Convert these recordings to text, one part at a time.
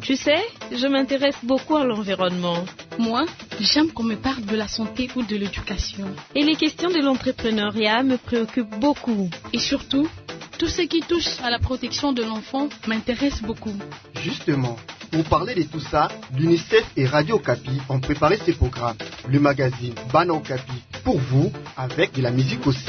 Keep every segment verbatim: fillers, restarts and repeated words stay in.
Tu sais, je m'intéresse beaucoup à l'environnement. Moi, j'aime qu'on me parle de la santé ou de l'éducation. Et les questions de l'entrepreneuriat me préoccupent beaucoup. Et surtout, tout ce qui touche à la protection de l'enfant m'intéresse beaucoup. Justement, pour parler de tout ça, l'UNICEF et Radio Okapi ont préparé ces programmes. Le magazine Bana Okapi, pour vous, avec de la musique aussi.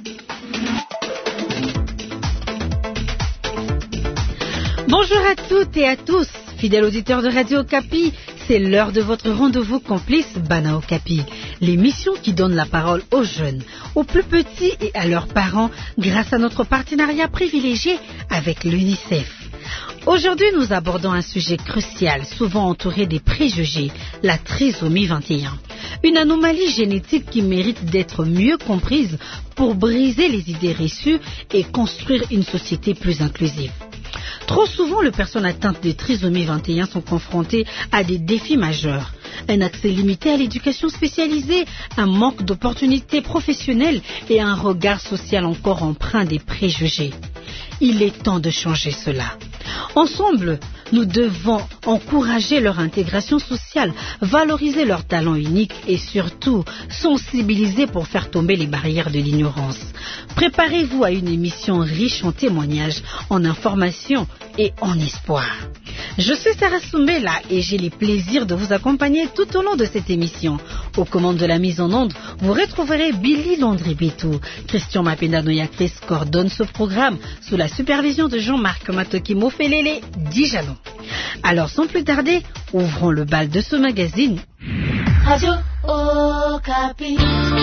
Bonjour à toutes et à tous, fidèles auditeurs de Radio Okapi, c'est l'heure de votre rendez-vous complice Bana Okapi, l'émission qui donne la parole aux jeunes, aux plus petits et à leurs parents grâce à notre partenariat privilégié avec l'UNICEF. Aujourd'hui, nous abordons un sujet crucial, souvent entouré des préjugés, la trisomie vingt et un. Une anomalie génétique qui mérite d'être mieux comprise pour briser les idées reçues et construire une société plus inclusive. Trop souvent, les personnes atteintes de trisomie vingt et un sont confrontées à des défis majeurs. Un accès limité à l'éducation spécialisée, un manque d'opportunités professionnelles et un regard social encore empreint des préjugés. Il est temps de changer cela. Ensemble, nous devons encourager leur intégration sociale, valoriser leurs talents uniques et surtout sensibiliser pour faire tomber les barrières de l'ignorance. Préparez-vous à une émission riche en témoignages, en informations et en espoir. Je suis Sarah Soumela et j'ai le plaisir de vous accompagner tout au long de cette émission. Aux commandes de la mise en onde, vous retrouverez Billy Landry-Bétou. Christian Mapenda Noyakris coordonne ce programme sous la supervision de Jean-Marc Matoki Mofelele Dijalon. Alors sans plus tarder, ouvrons le bal de ce magazine. Radio Okapi.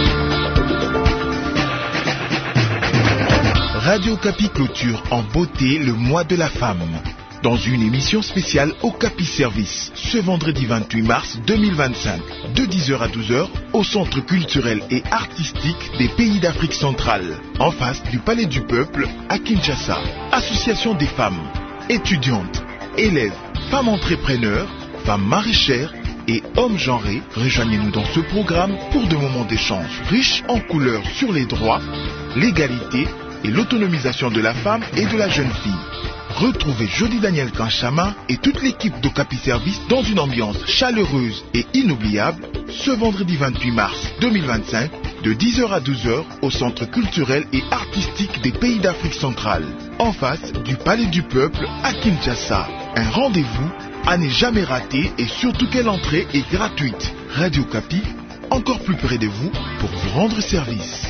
Radio Okapi clôture en beauté le mois de la femme. Dans une émission spéciale Okapi Service, ce vendredi vingt-huit mars deux mille vingt-cinq, de dix heures à douze heures, au Centre culturel et artistique des pays d'Afrique centrale, en face du Palais du Peuple à Kinshasa. Association des femmes, étudiantes, élèves, femmes entrepreneurs, femmes maraîchères et hommes genrés, rejoignez-nous dans ce programme pour de moments d'échange riches en couleurs sur les droits, l'égalité et l'autonomisation de la femme et de la jeune fille. Retrouvez Jody Daniel Kanchama et toute l'équipe d'Okapi Service dans une ambiance chaleureuse et inoubliable ce vendredi vingt-huit mars deux mille vingt-cinq de dix heures à douze heures au Centre culturel et artistique des pays d'Afrique centrale, en face du Palais du Peuple à Kinshasa. Un rendez-vous à ne jamais rater et surtout que l'entrée est gratuite. Radio Okapi, encore plus près de vous pour vous rendre service.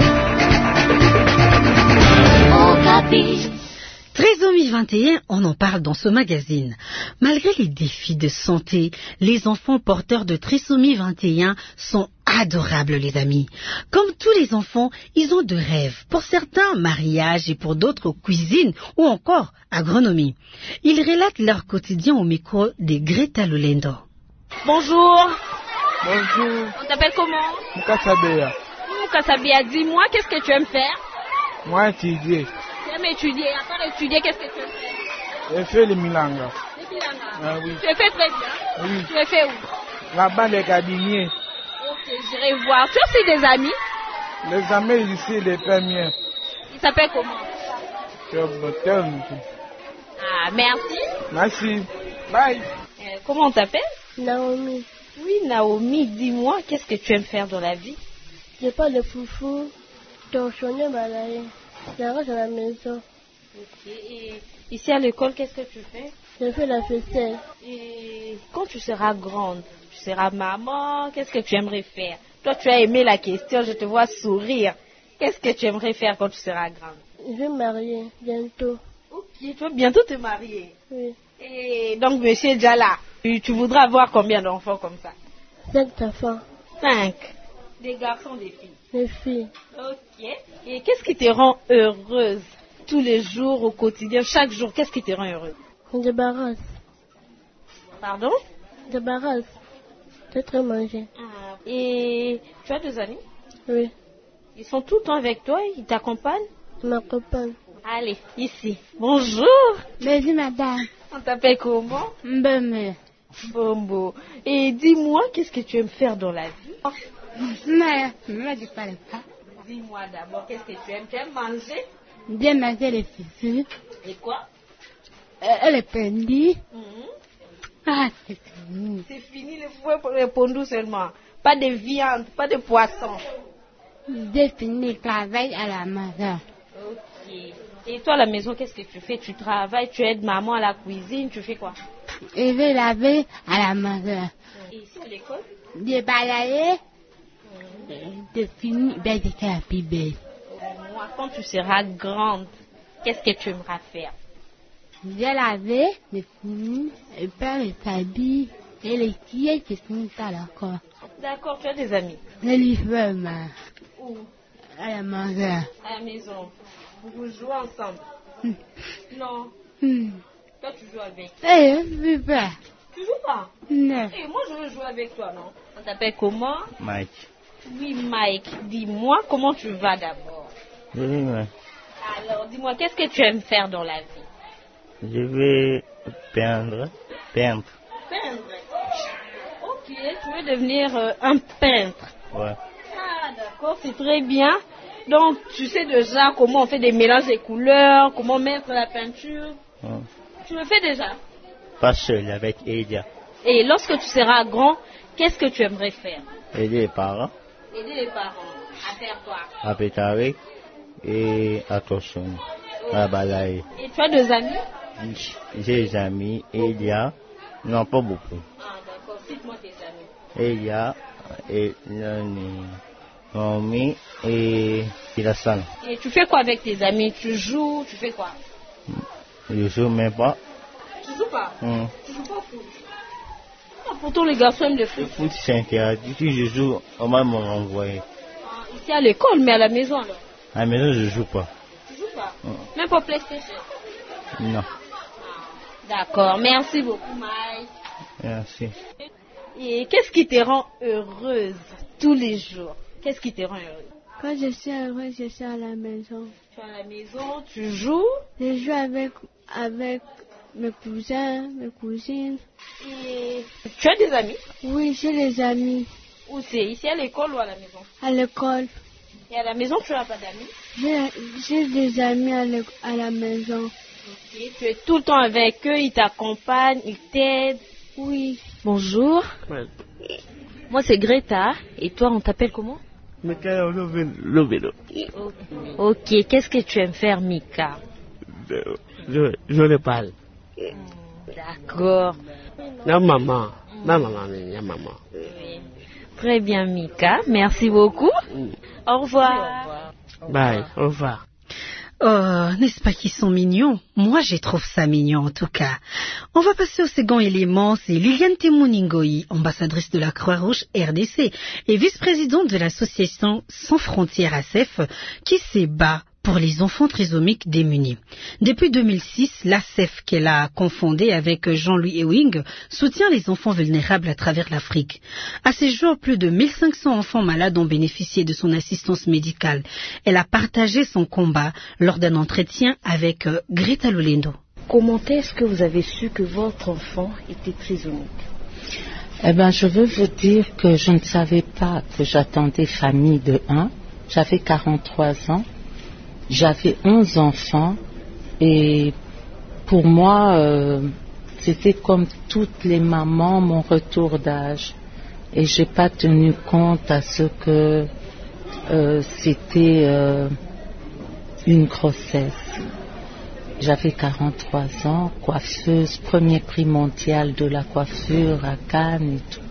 Okapi. Trisomie vingt et un, on en parle dans ce magazine. Malgré les défis de santé, les enfants porteurs de trisomie vingt et un sont adorables, les amis. Comme tous les enfants, ils ont de rêves. Pour certains, mariage et pour d'autres, cuisine ou encore agronomie. Ils relatent leur quotidien au micro de Greta Lolendo. Bonjour. Bonjour. On t'appelle comment? Mukasabea. Mukasabea, dis-moi, qu'est-ce que tu aimes faire? Moi, étudier. Tu aimes étudier. À part étudier, qu'est-ce que tu aimes faire? J'ai fait le milanga. Le milanga. Ah, oui. Tu es fait très bien. Oui. Tu es fait où? Là-bas, les gardiniers. Ok, j'irai voir. Tu as aussi des amis? Les amis ici, les premiers. Ils s'appellent comment? Ah, merci. Merci. Bye. Euh, comment on t'appelle? Naomi. Oui, Naomi, dis-moi, qu'est-ce que tu aimes faire dans la vie? Je parle de foufou, torchonner, balayer. Je reste à la maison. Ok, et ici à l'école, qu'est-ce que tu fais? Je fais la vaisselle. Et quand tu seras grande, tu seras maman, qu'est-ce que tu aimerais faire? Toi, tu as aimé la question, je te vois sourire. Qu'est-ce que tu aimerais faire quand tu seras grande? Je vais me marier bientôt. Ok, tu vas bientôt te marier. Oui. Et donc, monsieur est déjà là. Tu, tu voudras avoir combien d'enfants comme ça? Cinq enfants. Cinq. Des garçons, des filles? Des filles. Ok. Et qu'est-ce qui te rend heureuse tous les jours, au quotidien, chaque jour? Qu'est-ce qui te rend heureuse? Je débarrasse. Pardon? Je débarrasse. Je très manger. Ah, et tu as des amis? Oui. Ils sont tout le temps avec toi? Ils t'accompagnent? Ils m'accompagnent. Allez, ici. Bonjour. Bonjour, madame. On t'appelle comment? Mbeme. Bombo. Et dis-moi, qu'est-ce que tu aimes faire dans la vie? Mais, mais je parle pas. Dis-moi d'abord, qu'est-ce que tu aimes? Tu aimes manger? Bien manger les fils. Et quoi? Euh, les pendis. Mm-hmm. Ah, c'est fini. C'est fini le fouet pour les pondous seulement. Pas de viande, pas de poisson. J'ai fini le travail à la maison. Ok. Et toi, à la maison, qu'est-ce que tu fais? Tu travailles, tu aides maman à la cuisine, tu fais quoi? Je vais laver à la maison. Et ici à l'école? J'ai balayé. J'ai fini. Ben, j'ai fait un bébé. Moi, quand tu seras grande, qu'est-ce que tu aimeras faire? J'ai lavé, j'ai fini. Le père est habillé. Et les filles, c'est fini ça encore. D'accord, tu as des amis? Les livres, maman. Où? À la maison. À la maison. Vous jouez ensemble? Hmm. Non. Hmm. Toi, tu joues avec? Eh, je veux pas. Tu joues pas? Non. Eh, moi, je veux jouer avec toi, non? On t'appelle comment? Mike. Oui, Mike. Dis-moi, comment tu vas d'abord? Je vais, ouais. Alors, dis-moi, qu'est-ce que tu aimes faire dans la vie? Je vais peindre. Peindre. Peindre. Ok, tu veux devenir euh, un peintre. Ouais. Ah, d'accord, c'est très bien. Donc, tu sais déjà comment on fait des mélanges de couleurs, comment mettre la peinture. Ouais. Tu le fais déjà? Pas seul, avec Elia. Et lorsque tu seras grand, qu'est-ce que tu aimerais faire? Aider les parents. Aider les parents. À faire quoi? À pétarer et à torchonner. À balayer. Et tu as des amis? J'ai des amis. Elia. Non, pas beaucoup. Ah, d'accord. Cite-moi tes amis. Elia et Nomi et Ilassane. Et tu fais quoi avec tes amis? Tu joues? Tu fais quoi? Je joue même pas. Tu joues pas? Mm. Tu joues pas au foot? Ah, pourtant, les garçons aiment le foot. Le foot, c'est interdit. Si je joue, on va me renvoyer. Ah, ici à l'école, mais à la maison alors? À la maison, je joue pas. Tu joues pas? Mm. Même pas PlayStation? Non. D'accord. Merci beaucoup, Mike. Merci. Et qu'est-ce qui te rend heureuse tous les jours? Qu'est-ce qui te rend heureuse? Quand je suis heureuse, je suis à la maison. Tu es à la maison, tu joues? Je joue avec, avec mes cousins, mes cousines. Et tu as des amis? Oui, j'ai des amis. Où c'est? Ici à l'école ou à la maison? À l'école. Et à la maison, tu n'as pas d'amis? J'ai, j'ai des amis à, l'é- à la maison. Ok, tu es tout le temps avec eux, ils t'accompagnent, ils t'aident? Oui. Bonjour. Ouais. Moi, c'est Greta. Et toi, on t'appelle comment? Mika Lovelo. Ok, qu'est-ce que tu aimes faire, Mika? Je, je le parle. D'accord. La maman. La maman, la maman. Très bien, Mika. Merci beaucoup. Au revoir. Bye, au revoir. Oh, n'est-ce pas qu'ils sont mignons? Moi, je trouve ça mignon en tout cas. On va passer au second élément, c'est Liliane Temuningoi, ambassadrice de la Croix-Rouge R D C et vice-présidente de l'association Sans Frontières A S F, qui se bat pour les enfants trisomiques démunis. Depuis deux mille six, l'A S F, qu'elle a confondée avec Jean-Louis Ewing, soutient les enfants vulnérables à travers l'Afrique. À ce jour, plus de mille cinq cents enfants malades ont bénéficié de son assistance médicale. Elle a partagé son combat lors d'un entretien avec Greta Lolendo. Comment est-ce que vous avez su que votre enfant était trisomique? Eh bien, je veux vous dire que je ne savais pas que j'attendais famille de un. J'avais quarante-trois ans. J'avais onze enfants et pour moi, euh, c'était comme toutes les mamans, mon retour d'âge. Et j'ai pas tenu compte à ce que euh, c'était euh, une grossesse. J'avais quarante-trois ans, coiffeuse, premier prix mondial de la coiffure à Cannes et tout.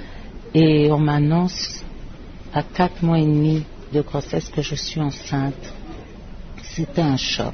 Et on m'annonce à quatre mois et demi de grossesse que je suis enceinte. C'était un choc.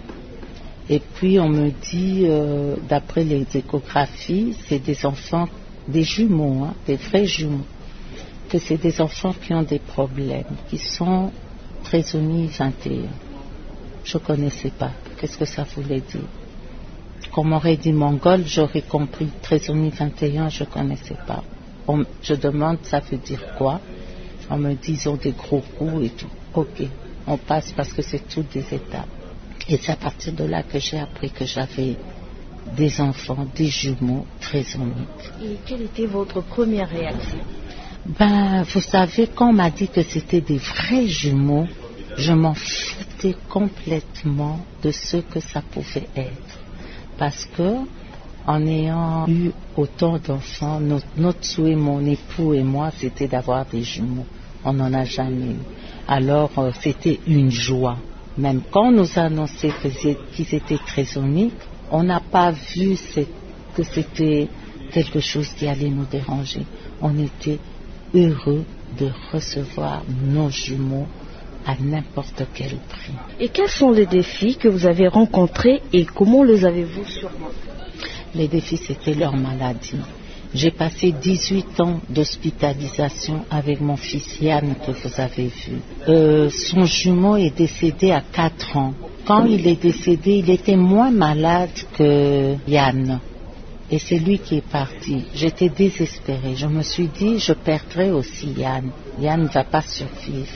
Et puis on me dit, euh, d'après les échographies, c'est des enfants, des jumeaux, hein, des vrais jumeaux, que c'est des enfants qui ont des problèmes, qui sont trisomie vingt et un. Je ne connaissais pas. Qu'est-ce que ça voulait dire? Qu'on m'aurait dit mongol, j'aurais compris. Trisomie vingt et un, je ne connaissais pas. On, je demande, ça veut dire quoi? On me dit, ils ont des gros coups et tout. Ok. On passe parce que c'est toutes des étapes. Et c'est à partir de là que j'ai appris que j'avais des enfants, des jumeaux trisomiques. Et quelle était votre première réaction? Ben, vous savez, quand on m'a dit que c'était des vrais jumeaux, je m'en foutais complètement de ce que ça pouvait être. Parce que En ayant eu autant d'enfants, notre, notre souhait, mon époux et moi, c'était d'avoir des jumeaux. On n'en a jamais eu. Alors, euh, c'était une joie. Même quand on nous a annoncé qu'ils étaient trisomiques, on n'a pas vu que c'était quelque chose qui allait nous déranger. On était heureux de recevoir nos jumeaux à n'importe quel prix. Et quels sont les défis que vous avez rencontrés et comment les avez-vous surmontés? Les défis, c'était leur maladie. J'ai passé dix-huit ans d'hospitalisation avec mon fils Yann que vous avez vu. Euh, son jumeau est décédé à quatre ans. Quand il est décédé, il était moins malade que Yann. Et c'est lui qui est parti. J'étais désespérée. Je me suis dit, je perdrai aussi Yann. Yann ne va pas survivre.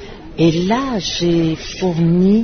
Et là, j'ai fourni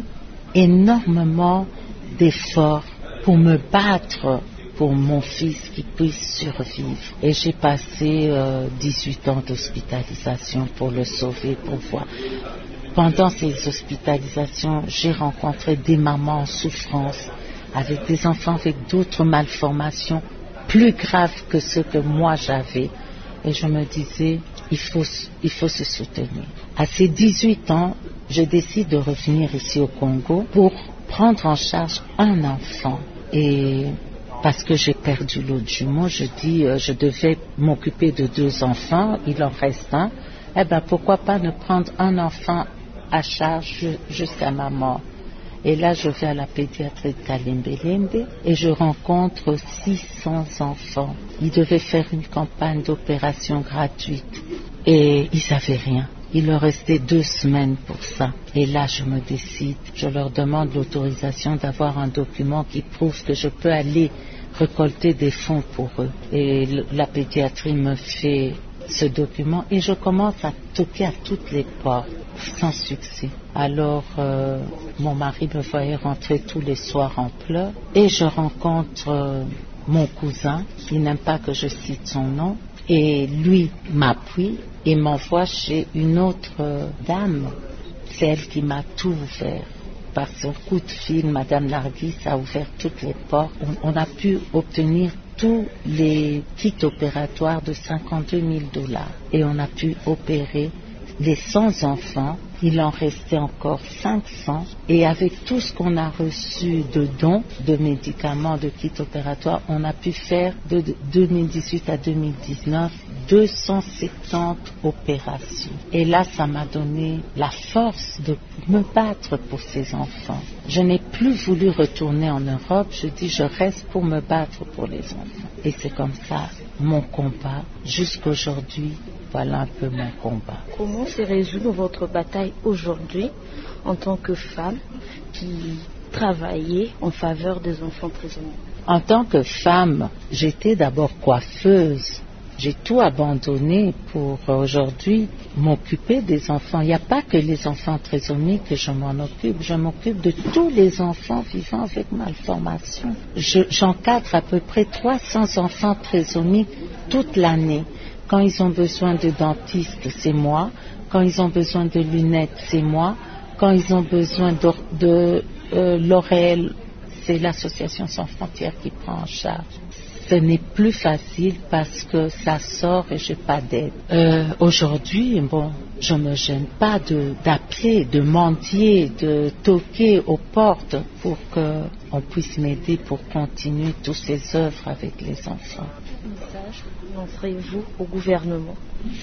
énormément d'efforts pour me battre pour mon fils qui puisse survivre. Et j'ai passé euh, dix-huit ans d'hospitalisation pour le sauver, pour voir. Pendant ces hospitalisations, j'ai rencontré des mamans en souffrance, avec des enfants avec d'autres malformations plus graves que ceux que moi j'avais. Et je me disais, il faut, il faut se soutenir. À ces dix-huit ans, je décide de revenir ici au Congo pour prendre en charge un enfant. Et parce que j'ai perdu l'autre jumeau, je dis, euh, je devais m'occuper de deux enfants, il en reste un. Eh bien, pourquoi pas ne prendre un enfant à charge jusqu'à ma mort. Et là, je vais à la pédiatrie de Kalembelembe et je rencontre six cents enfants. Ils devaient faire une campagne d'opération gratuite et ils n'avaient rien. Il leur restait deux semaines pour ça. Et là, je me décide. Je leur demande l'autorisation d'avoir un document qui prouve que je peux aller récolter des fonds pour eux. Et la pédiatrie me fait ce document et je commence à toquer à toutes les portes sans succès. Alors euh, mon mari me voyait rentrer tous les soirs en pleurs et je rencontre euh, mon cousin, il n'aime pas que je cite son nom, et lui m'appuie et m'envoie chez une autre euh, dame. C'est elle qui m'a tout ouvert. Par son coup de fil, Madame Nargis a ouvert toutes les portes. On, on a pu obtenir tous les kits opératoires de cinquante-deux mille dollars et on a pu opérer les cent enfants. Il en restait encore cinq cents et avec tout ce qu'on a reçu de dons, de médicaments, de kits opératoires, on a pu faire de deux mille dix-huit à deux mille dix-neuf deux cent soixante-dix opérations. Et là, ça m'a donné la force de me battre pour ces enfants. Je n'ai plus voulu retourner en Europe, je dis je reste pour me battre pour les enfants. Et c'est comme ça mon combat jusqu'aujourd'hui. Voilà un peu mon combat. Comment se résout votre bataille aujourd'hui en tant que femme qui travaillait en faveur des enfants prisonniers? En tant que femme, j'étais d'abord coiffeuse. J'ai tout abandonné pour aujourd'hui m'occuper des enfants. Il n'y a pas que les enfants trisomiques que je m'en occupe. Je m'occupe de tous les enfants vivant avec malformation. Je, j'encadre à peu près trois cents enfants trisomiques toute l'année. Quand ils ont besoin de dentistes, c'est moi. Quand ils ont besoin de lunettes, c'est moi. Quand ils ont besoin de, de euh, l'oreille, c'est l'association Sans Frontières qui prend en charge. Ce n'est plus facile parce que ça sort et j'ai pas d'aide. Euh, aujourd'hui, bon, je me gêne pas de, d'appeler, de mendier, de toquer aux portes pour qu'on puisse m'aider pour continuer toutes ces œuvres avec les enfants. Quel message lancerez-vous au gouvernement?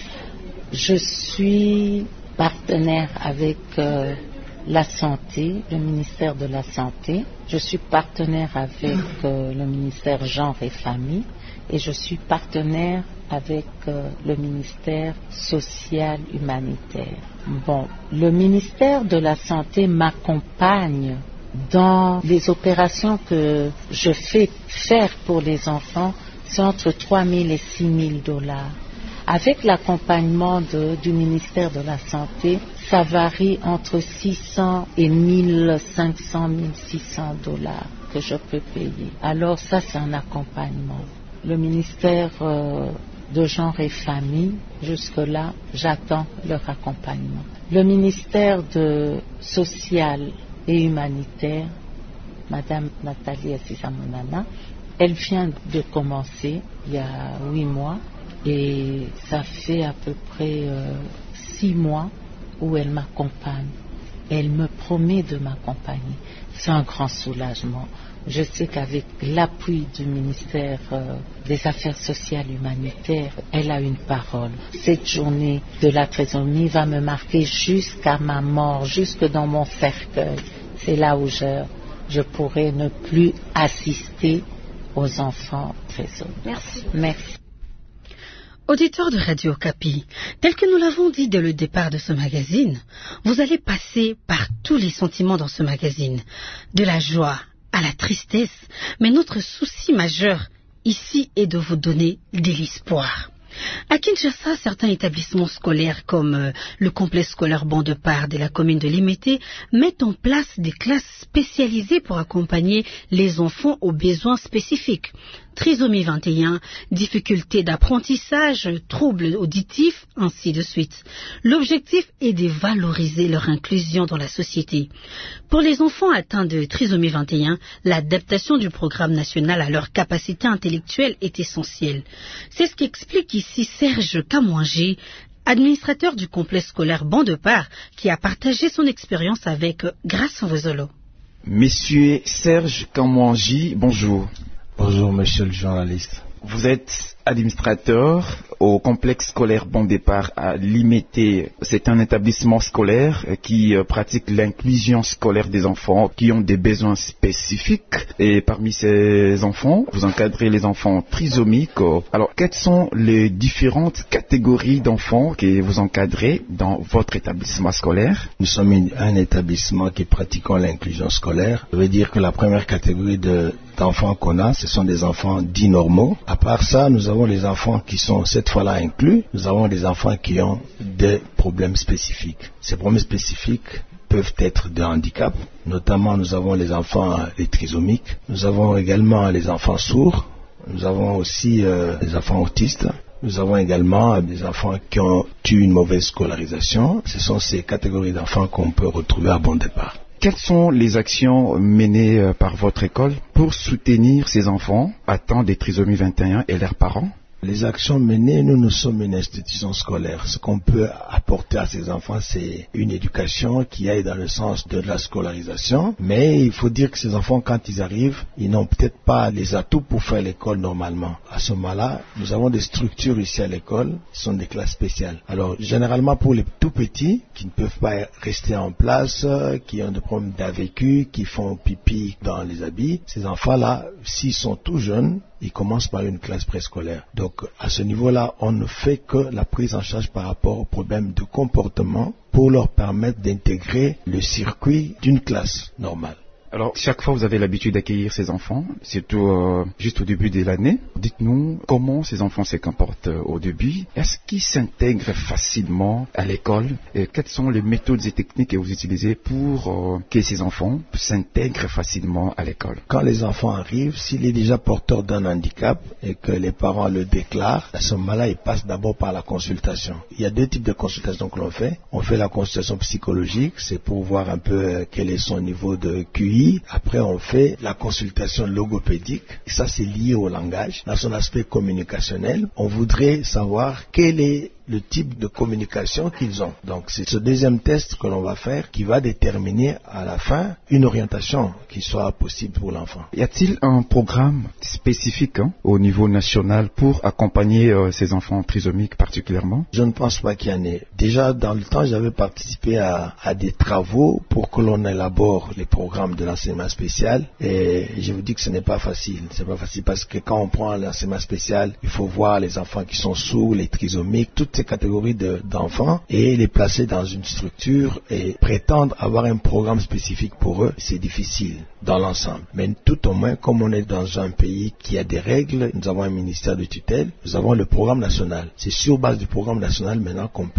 Je suis partenaire avec euh, la santé, le ministère de la Santé. Je suis partenaire avec euh, le ministère Genre et Famille et je suis partenaire avec euh, le ministère social humanitaire. Bon, le ministère de la Santé m'accompagne dans les opérations que je fais faire pour les enfants. C'est entre trois mille et six mille dollars. Avec l'accompagnement de, du ministère de la Santé, ça varie entre six cents et mille cinq cents, mille six cents dollars que je peux payer. Alors ça, c'est un accompagnement. Le ministère euh, de Genre et Famille, jusque-là, j'attends leur accompagnement. Le ministère de Social et Humanitaire, Madame Nathalie Azizamonana, Elle vient de commencer il y a huit mois et ça fait à peu près euh, six mois où elle m'accompagne. Elle me promet de m'accompagner. C'est un grand soulagement. Je sais qu'avec l'appui du ministère euh, des Affaires sociales et humanitaires, elle a une parole. Cette journée de la trisomie va me marquer jusqu'à ma mort, jusque dans mon cercueil. C'est là où je, je pourrai ne plus assister aux enfants trisomiques. Merci. Merci. Auditeurs de Radio Okapi, tel que nous l'avons dit dès le départ de ce magazine, vous allez passer par tous les sentiments dans ce magazine, de la joie à la tristesse, mais notre souci majeur ici est de vous donner de l'espoir. À Kinshasa, certains établissements scolaires comme euh, le complexe scolaire Ban-de-Part de la commune de Limete mettent en place des classes spécialisées pour accompagner les enfants aux besoins spécifiques. Trisomie vingt et un, difficultés d'apprentissage, troubles auditifs, ainsi de suite. L'objectif est de valoriser leur inclusion dans la société. Pour les enfants atteints de trisomie vingt et un, l'adaptation du programme national à leurs capacités intellectuelles est essentielle. C'est ce qu'explique ici Serge Kamwanji, administrateur du complexe scolaire Ban-de-Part, qui a partagé son expérience avec Grâce Vozolo. Monsieur Serge Kamwanji, bonjour. Bonjour, monsieur le journaliste. Vous êtes administrateur au complexe scolaire Ban-de-Part à Limete. C'est un établissement scolaire qui pratique l'inclusion scolaire des enfants qui ont des besoins spécifiques. Et parmi ces enfants, vous encadrez les enfants trisomiques. Alors, quelles sont les différentes catégories d'enfants que vous encadrez dans votre établissement scolaire? Nous sommes un établissement qui pratiquons l'inclusion scolaire. Je veux dire que la première catégorie de d'enfants qu'on a, ce sont des enfants dits normaux. À part ça, nous avons les enfants qui sont cette fois-là inclus. Nous avons des enfants qui ont des problèmes spécifiques. Ces problèmes spécifiques peuvent être de handicap. Notamment, nous avons les enfants les trisomiques. Nous avons également les enfants sourds. Nous avons aussi euh, les enfants autistes. Nous avons également des enfants qui ont eu une mauvaise scolarisation. Ce sont ces catégories d'enfants qu'on peut retrouver à Ban-de-Part. Quelles sont les actions menées par votre école pour soutenir ces enfants atteints de trisomie vingt et un et leurs parents? Les actions menées, nous, nous sommes une institution scolaire. Ce qu'on peut apporter à ces enfants, c'est une éducation qui aille dans le sens de la scolarisation. Mais il faut dire que ces enfants, quand ils arrivent, ils n'ont peut-être pas les atouts pour faire l'école normalement. À ce moment-là, nous avons des structures ici à l'école, qui sont des classes spéciales. Alors, généralement pour les tout petits, qui ne peuvent pas rester en place, qui ont des problèmes d'A V Q, qui font pipi dans les habits, ces enfants-là, s'ils sont tout jeunes, ils commencent par une classe préscolaire. Donc, à ce niveau-là, on ne fait que la prise en charge par rapport aux problèmes de comportement pour leur permettre d'intégrer le circuit d'une classe normale. Alors, chaque fois, vous avez l'habitude d'accueillir ces enfants, surtout euh, juste au début de l'année. Dites-nous comment ces enfants se comportent euh, au début. Est-ce qu'ils s'intègrent facilement à l'école? Et quelles sont les méthodes et techniques que vous utilisez pour euh, que ces enfants s'intègrent facilement à l'école? Quand les enfants arrivent, s'il est déjà porteur d'un handicap et que les parents le déclarent, à ce moment-là, ils passent d'abord par la consultation. Il y a deux types de consultations que l'on fait. On fait la consultation psychologique, c'est pour voir un peu euh, quel est son niveau de Q I. Après, on fait la consultation logopédique. Et ça, c'est lié au langage. Dans son aspect communicationnel, on voudrait savoir quel est le type de communication qu'ils ont. Donc, c'est ce deuxième test que l'on va faire qui va déterminer à la fin une orientation qui soit possible pour l'enfant. Y a-t-il un programme spécifique hein, au niveau national pour accompagner euh, ces enfants trisomiques particulièrement? Je ne pense pas qu'il y en ait. Déjà, dans le temps, j'avais participé à, à des travaux pour que l'on élabore les programmes de l'enseignement spécial et je vous dis que ce n'est pas facile. C'est pas facile parce que quand on prend l'enseignement spécial, il faut voir les enfants qui sont sourds, les trisomiques, toutes ces catégories de, d'enfants et les placer dans une structure et prétendre avoir un programme spécifique pour eux, c'est difficile dans l'ensemble. Mais tout au moins, comme on est dans un pays qui a des règles, nous avons un ministère de tutelle, nous avons le programme national. C'est sur base du programme national maintenant qu'on peut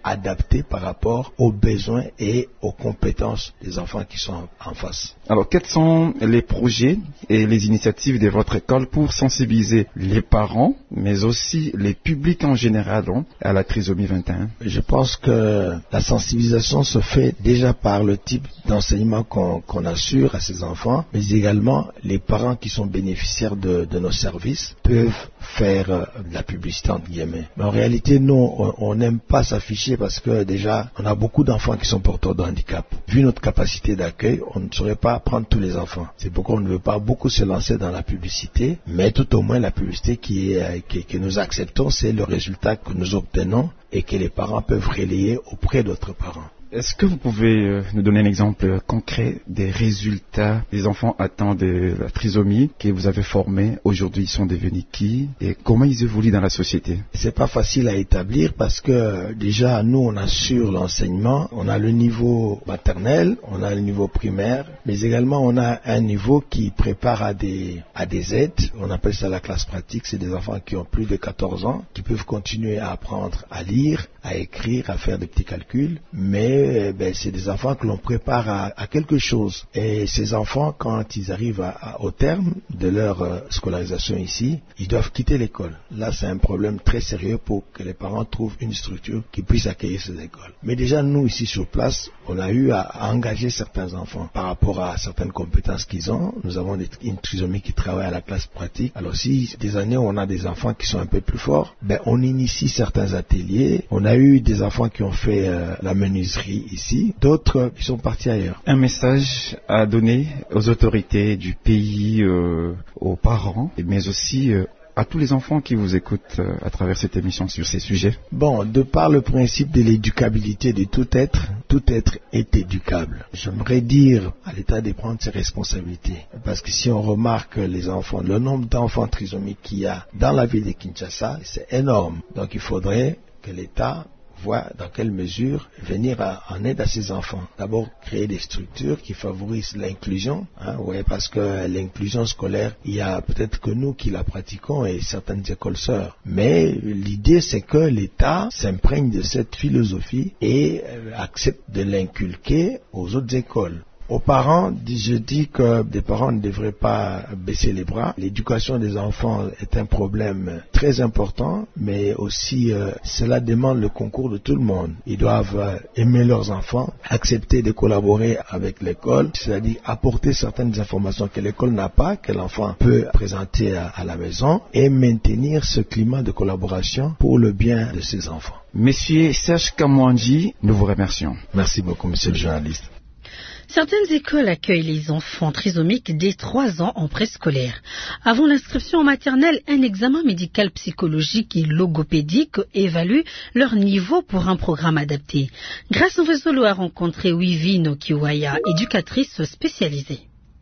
adapté par rapport aux besoins et aux compétences des enfants qui sont en face. Alors, quels sont les projets et les initiatives de votre école pour sensibiliser les parents, mais aussi les publics en général hein, à la trisomie vingt et un? Je pense que la sensibilisation se fait déjà par le type d'enseignement qu'on, qu'on assure à ces enfants, mais également les parents qui sont bénéficiaires de, de nos services peuvent faire euh, de la publicité entre guillemets. Mais en réalité, nous, on n'aime pas s'afficher parce que déjà, on a beaucoup d'enfants qui sont porteurs de handicap. Vu notre capacité d'accueil, on ne saurait pas prendre tous les enfants. C'est pourquoi on ne veut pas beaucoup se lancer dans la publicité, mais tout au moins la publicité qui est, qui, que nous acceptons, c'est le résultat que nous obtenons et que les parents peuvent relayer auprès d'autres parents. Est-ce que vous pouvez euh, nous donner un exemple concret des résultats des enfants atteints de la trisomie que vous avez formés aujourd'hui? Ils sont devenus qui et comment ils évoluent dans la société? C'est pas facile à établir parce que déjà nous on assure l'enseignement, on a le niveau maternel, on a le niveau primaire, mais également on a un niveau qui prépare à des à des aides. On appelle ça la classe pratique. C'est des enfants qui ont plus de quatorze ans, qui peuvent continuer à apprendre à lire, à écrire, à faire des petits calculs, mais Ben, c'est des enfants que l'on prépare à, à quelque chose. Et ces enfants, quand ils arrivent à, à, au terme de leur euh, scolarisation ici, ils doivent quitter l'école. Là, c'est un problème très sérieux pour que les parents trouvent une structure qui puisse accueillir ces écoles. Mais déjà, nous, ici sur place, on a eu à, à engager certains enfants par rapport à certaines compétences qu'ils ont. Nous avons des, une trisomie qui travaille à la classe pratique. Alors, si des années où on a des enfants qui sont un peu plus forts, ben, on initie certains ateliers. On a eu des enfants qui ont fait euh, la menuiserie ici, d'autres qui sont partis ailleurs. Un message à donner aux autorités du pays, euh, aux parents, mais aussi euh, à tous les enfants qui vous écoutent euh, à travers cette émission sur ces sujets. Bon, de par le principe de l'éducabilité de tout être, tout être est éducable. J'aimerais dire à l'État de prendre ses responsabilités. Parce que si on remarque les enfants, le nombre d'enfants trisomiques qu'il y a dans la ville de Kinshasa, c'est énorme. Donc il faudrait que l'État voit dans quelle mesure venir à, en aide à ces enfants. D'abord, créer des structures qui favorisent l'inclusion, hein, ouais, parce que l'inclusion scolaire, il y a peut-être que nous qui la pratiquons et certaines écoles sœurs. Mais l'idée, c'est que l'État s'imprègne de cette philosophie et euh, accepte de l'inculquer aux autres écoles. Aux parents, je dis que des parents ne devraient pas baisser les bras. L'éducation des enfants est un problème très important, mais aussi euh, cela demande le concours de tout le monde. Ils doivent euh, aimer leurs enfants, accepter de collaborer avec l'école, c'est-à-dire apporter certaines informations que l'école n'a pas, que l'enfant peut présenter à, à la maison, et maintenir ce climat de collaboration pour le bien de ses enfants. Monsieur Serge Kamwanji, nous vous remercions. Merci beaucoup, monsieur le journaliste. Certaines écoles accueillent les enfants trisomiques dès trois ans en préscolaire. Avant l'inscription en maternelle, un examen médical psychologique et logopédique évalue leur niveau pour un programme adapté. Grâce au réseau, a rencontré Wivine Kiwaya, éducatrice spécialisée.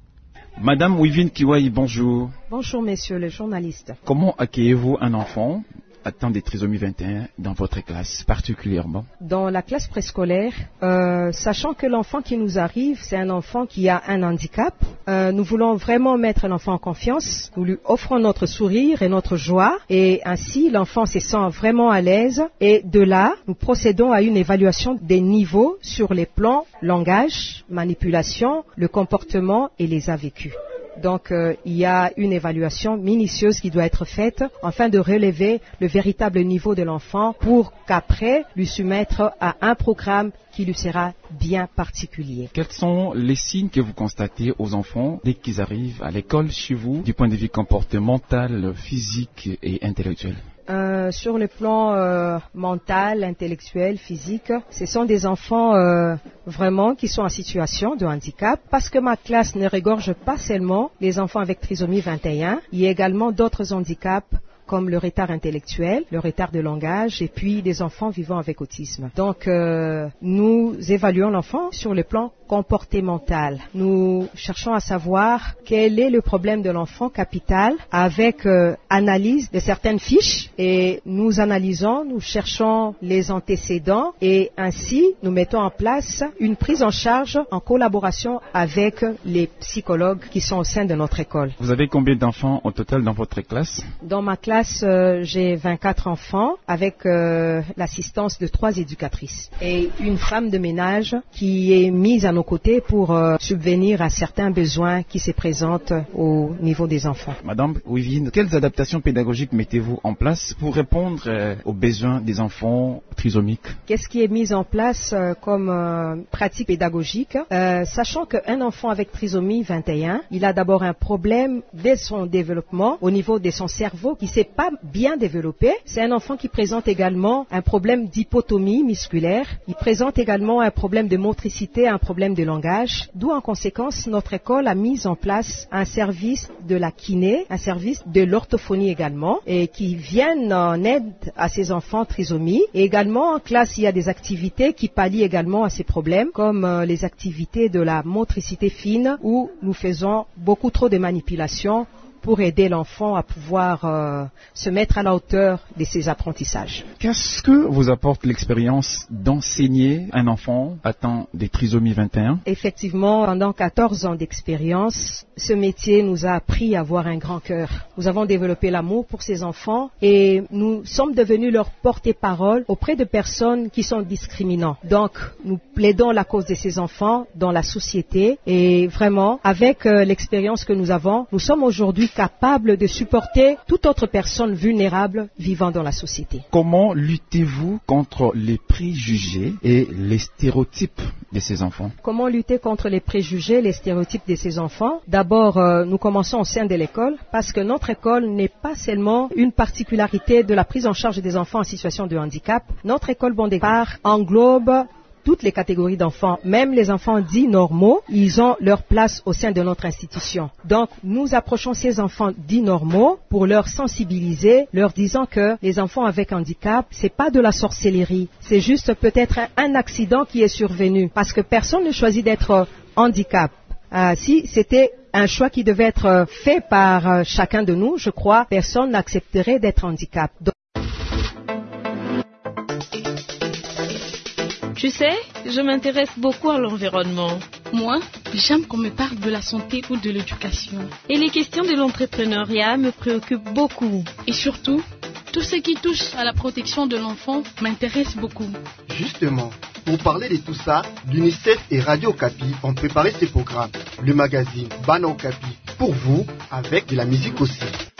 Madame Wivine Kiwaya, bonjour. Bonjour, messieurs les journalistes. Comment accueillez-vous un enfant atteint des trisomies vingt et un dans votre classe particulièrement? Dans la classe préscolaire, euh, sachant que l'enfant qui nous arrive, c'est un enfant qui a un handicap, euh, nous voulons vraiment mettre l'enfant en confiance. Nous lui offrons notre sourire et notre joie et ainsi l'enfant se sent vraiment à l'aise. Et de là, nous procédons à une évaluation des niveaux sur les plans langage, manipulation, le comportement et les A vécus. Donc, euh, il y a une évaluation minutieuse qui doit être faite afin de relever le véritable niveau de l'enfant pour qu'après, lui soumettre à un programme qui lui sera bien particulier. Quels sont les signes que vous constatez aux enfants dès qu'ils arrivent à l'école chez vous, du point de vue comportemental, physique et intellectuel? Euh, sur le plan euh, mental, intellectuel, physique, ce sont des enfants euh, vraiment qui sont en situation de handicap parce que ma classe ne regorge pas seulement les enfants avec trisomie vingt et un, il y a également d'autres handicaps comme le retard intellectuel, le retard de langage et puis des enfants vivant avec autisme. Donc, euh, nous évaluons l'enfant sur le plan comportemental. Nous cherchons à savoir quel est le problème de l'enfant capital avec euh, analyse de certaines fiches et nous analysons, nous cherchons les antécédents et ainsi nous mettons en place une prise en charge en collaboration avec les psychologues qui sont au sein de notre école. Vous avez combien d'enfants au total dans votre classe? Dans ma classe, classe, euh, j'ai vingt-quatre enfants avec euh, l'assistance de trois éducatrices et une femme de ménage qui est mise à nos côtés pour euh, subvenir à certains besoins qui se présentent au niveau des enfants. Madame Wivine, quelles adaptations pédagogiques mettez-vous en place pour répondre euh, aux besoins des enfants trisomiques? Qu'est-ce qui est mis en place euh, comme euh, pratique pédagogique, euh, sachant qu'un enfant avec trisomie vingt et un, il a d'abord un problème dès son développement au niveau de son cerveau qui ne s'est pas bien développé. C'est un enfant qui présente également un problème d'hypotomie musculaire. Il présente également un problème de motricité, un problème de langage, d'où en conséquence notre école a mis en place un service de la kiné, un service de l'orthophonie également, et qui viennent en aide à ces enfants trisomies. Et également en classe, il y a des activités qui pallient également à ces problèmes, comme euh, les activités de la motricité fine, où nous faisons beaucoup trop de manipulations pour aider l'enfant à pouvoir euh, se mettre à la hauteur de ses apprentissages. Qu'est-ce que vous apporte l'expérience d'enseigner un enfant atteint de trisomie vingt et un? Effectivement, pendant quatorze ans d'expérience, ce métier nous a appris à avoir un grand cœur. Nous avons développé l'amour pour ces enfants et nous sommes devenus leur porte-parole auprès de personnes qui sont discriminantes. Donc, nous plaidons la cause de ces enfants dans la société et vraiment, avec euh, l'expérience que nous avons, nous sommes aujourd'hui capable de supporter toute autre personne vulnérable vivant dans la société. Comment luttez-vous contre les préjugés et les stéréotypes de ces enfants? Comment lutter contre les préjugés, les stéréotypes de ces enfants? D'abord, euh, nous commençons au sein de l'école parce que notre école n'est pas seulement une particularité de la prise en charge des enfants en situation de handicap. Notre école Bon Départ englobe toutes les catégories d'enfants, même les enfants dits normaux, ils ont leur place au sein de notre institution. Donc, nous approchons ces enfants dits normaux pour leur sensibiliser, leur disant que les enfants avec handicap, c'est pas de la sorcellerie, c'est juste peut-être un, un accident qui est survenu, parce que personne ne choisit d'être handicap. Euh, si c'était un choix qui devait être fait par euh, chacun de nous, je crois, personne n'accepterait d'être handicap. Donc, tu sais, je m'intéresse beaucoup à l'environnement. Moi, j'aime qu'on me parle de la santé ou de l'éducation. Et les questions de l'entrepreneuriat me préoccupent beaucoup. Et surtout, tout ce qui touche à la protection de l'enfant m'intéresse beaucoup. Justement, pour parler de tout ça, l'UNICEF et Radio Okapi ont préparé ces programmes. Le magazine Bana Okapi pour vous, avec de la musique aussi.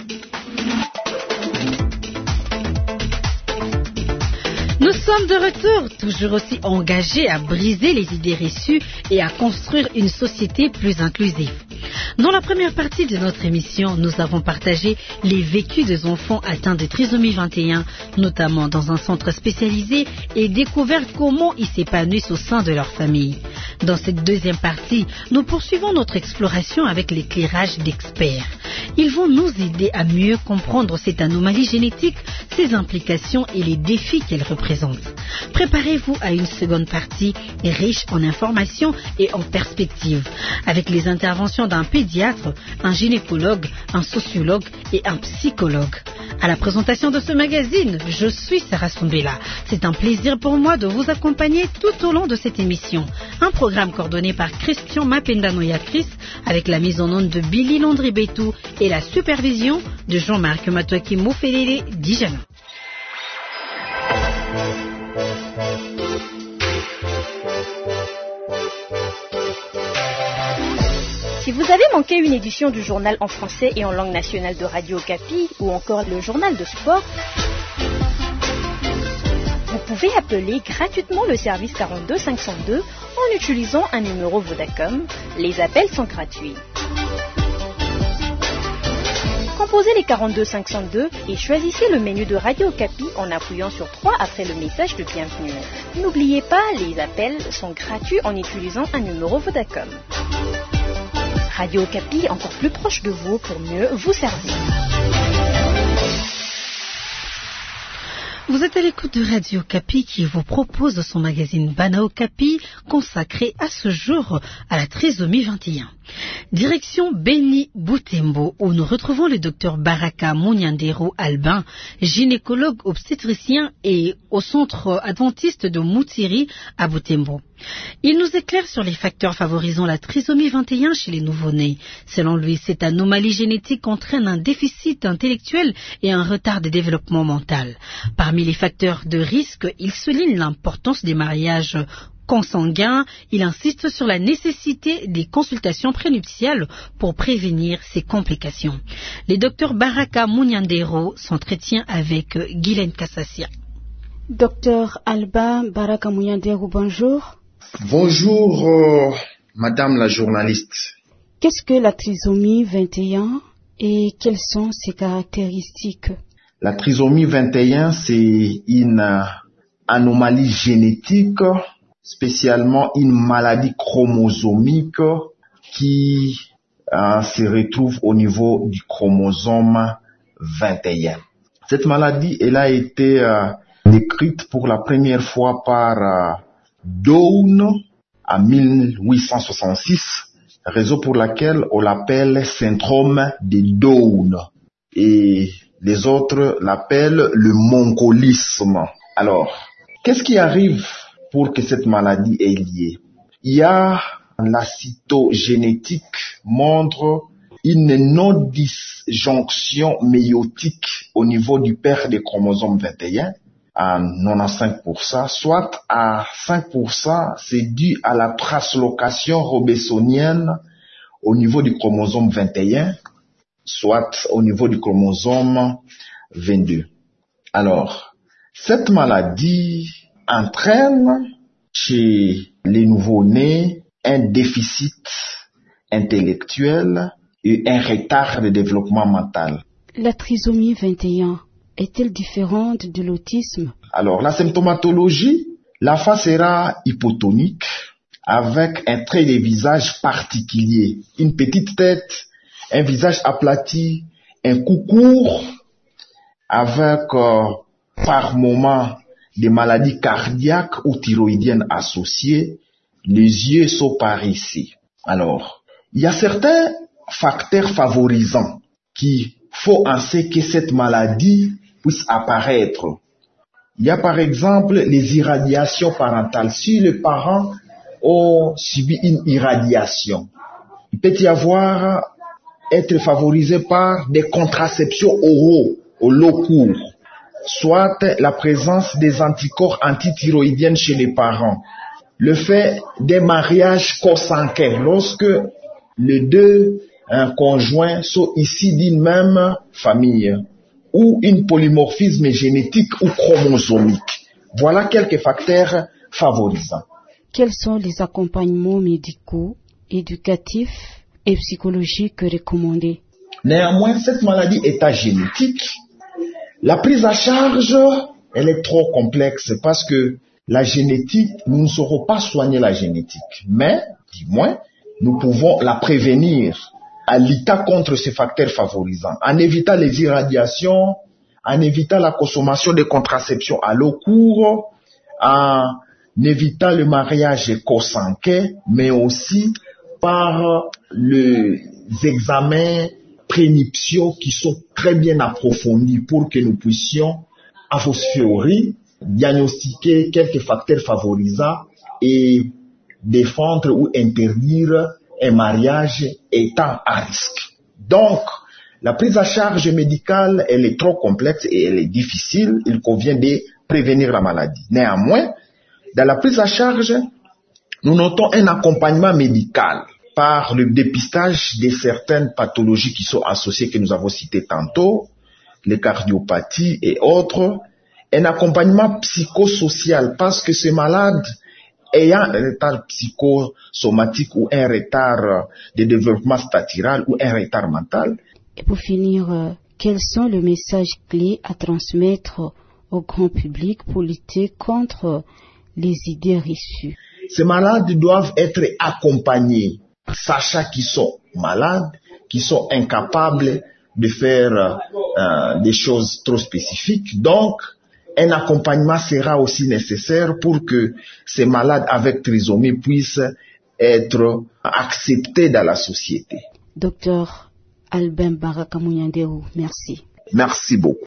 Nous sommes de retour, toujours aussi engagés à briser les idées reçues et à construire une société plus inclusive. Dans la première partie de notre émission, nous avons partagé les vécus des enfants atteints de trisomie vingt et un, notamment dans un centre spécialisé, et découvert comment ils s'épanouissent au sein de leur famille. Dans cette deuxième partie, nous poursuivons notre exploration avec l'éclairage d'experts. Ils vont nous aider à mieux comprendre cette anomalie génétique, ses implications et les défis qu'elle représente. Préparez-vous à une seconde partie riche en informations et en perspectives, avec les interventions d'un pédiatre, un gynécologue, un sociologue et un psychologue. À la présentation de ce magazine, je suis Sarah Soumbela. C'est un plaisir pour moi de vous accompagner tout au long de cette émission. Un programme coordonné par Christian Mapendanoya Chris, avec la mise en onde de Billy Landry-Betou et la supervision de Jean-Marc Matoaki Mofelele Dijana. Si vous avez manqué une édition du journal en français et en langue nationale de Radio Okapi ou encore le journal de sport, vous pouvez appeler gratuitement le service quarante-deux cinq cent deux en utilisant un numéro Vodacom. Les appels sont gratuits. Composez les quarante-deux cinq cent deux et choisissez le menu de Radio Okapi en appuyant sur trois après le message de bienvenue. N'oubliez pas, les appels sont gratuits en utilisant un numéro Vodacom. Radio Okapi, encore plus proche de vous pour mieux vous servir. Vous êtes à l'écoute de Radio Okapi qui vous propose son magazine Bana Okapi consacré à ce jour à la trisomie vingt et un. Direction Beni Butembo, où nous retrouvons le docteur Baraka Munyandero Albin, gynécologue obstétricien et au centre adventiste de Moutiri à Butembo. Il nous éclaire sur les facteurs favorisant la trisomie vingt et un chez les nouveau-nés. Selon lui, cette anomalie génétique entraîne un déficit intellectuel et un retard de développement mental. Parmi les facteurs de risque, il souligne l'importance des mariages consanguins. Il insiste sur la nécessité des consultations prénuptiales pour prévenir ces complications. Le docteur Baraka Munyandero s'entretient avec Guylaine Kassassia. Docteur Alba Baraka Munyandero, bonjour. Bonjour, euh, madame la journaliste. Qu'est-ce que la trisomie vingt et un et quelles sont ses caractéristiques? La trisomie vingt et un, c'est une euh, anomalie génétique, spécialement une maladie chromosomique qui euh, se retrouve au niveau du chromosome vingt et un. Cette maladie, elle a été euh, décrite pour la première fois par euh, Down en mille huit cent soixante-six, raison pour laquelle on l'appelle syndrome de Down. Et les autres l'appellent le mongolisme. Alors, qu'est-ce qui arrive pour que cette maladie est liée? Il y a la cytogénétique montre une non-disjonction méiotique au niveau du père des chromosomes vingt et un à quatre-vingt-quinze pour cent, soit à cinq pour cent, c'est dû à la translocation robesonienne au niveau du chromosome vingt et un, soit au niveau du chromosome vingt-deux. Alors, cette maladie entraîne chez les nouveau-nés un déficit intellectuel et un retard de développement mental. La trisomie vingt et un est-elle différente de l'autisme? Alors, la symptomatologie, la face sera hypotonique avec un trait de visage particulier, une petite tête, un visage aplati, un cou court, avec euh, par moment des maladies cardiaques ou thyroïdiennes associées, les yeux sont par ici. Alors, il y a certains facteurs favorisants qui font en sorte que cette maladie puisse apparaître. Il y a par exemple les irradiations parentales. Si les parents ont subi une irradiation, il peut y avoir être favorisé par des contraceptions oraux au long cours, soit la présence des anticorps antithyroïdiennes chez les parents, le fait des mariages consanguins, lorsque les deux un conjoint sont issus d'une même famille, ou une polymorphisme génétique ou chromosomique. Voilà quelques facteurs favorisants. Quels sont les accompagnements médicaux, éducatifs et psychologiques recommandés? Néanmoins, cette maladie est génétique. La prise en charge, elle est trop complexe parce que la génétique, nous ne saurons pas soigner la génétique, mais, du moins, nous pouvons la prévenir à lutter contre ces facteurs favorisants, en évitant les irradiations, en évitant la consommation de contraception à long cours, en évitant le mariage consanguin, mais aussi par les examens prénuptiaux qui sont très bien approfondis pour que nous puissions, a fortiori, diagnostiquer quelques facteurs favorisants et défendre ou interdire un mariage étant à risque. Donc, la prise en charge médicale, elle est trop complexe et elle est difficile. Il convient de prévenir la maladie. Néanmoins, dans la prise en charge, nous notons un accompagnement médical par le dépistage de certaines pathologies qui sont associées, que nous avons citées tantôt, les cardiopathies et autres, un accompagnement psychosocial parce que ces malades ayant un retard psychosomatique ou un retard de développement statural ou un retard mental. Et pour finir, euh, quels sont les messages clés à transmettre au grand public pour lutter contre les idées reçues? Ces malades doivent être accompagnés, sachant qu'ils sont malades, qu'ils sont incapables de faire euh, des choses trop spécifiques. Donc, un accompagnement sera aussi nécessaire pour que ces malades avec trisomie puissent être accepté dans la société. Docteur Albin Barakamouniandéou, merci. Merci beaucoup.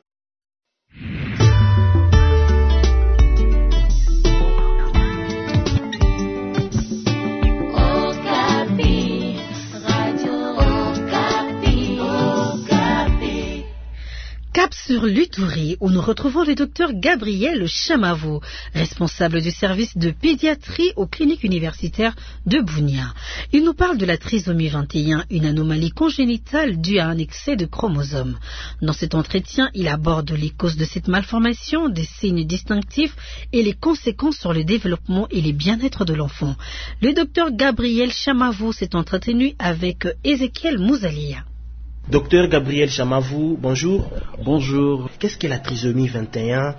Cap sur l'Utourie, où nous retrouvons le docteur Gabriel Chamavou, responsable du service de pédiatrie aux cliniques universitaires de Bunia. Il nous parle de la trisomie vingt et un, une anomalie congénitale due à un excès de chromosomes. Dans cet entretien, il aborde les causes de cette malformation, des signes distinctifs et les conséquences sur le développement et le bien-être de l'enfant. Le docteur Gabriel Chamavou s'est entretenu avec Ézéchiel Mouzalia. Docteur Gabriel Chamavou, bonjour. Bonjour. Qu'est-ce qu'est la trisomie vingt et un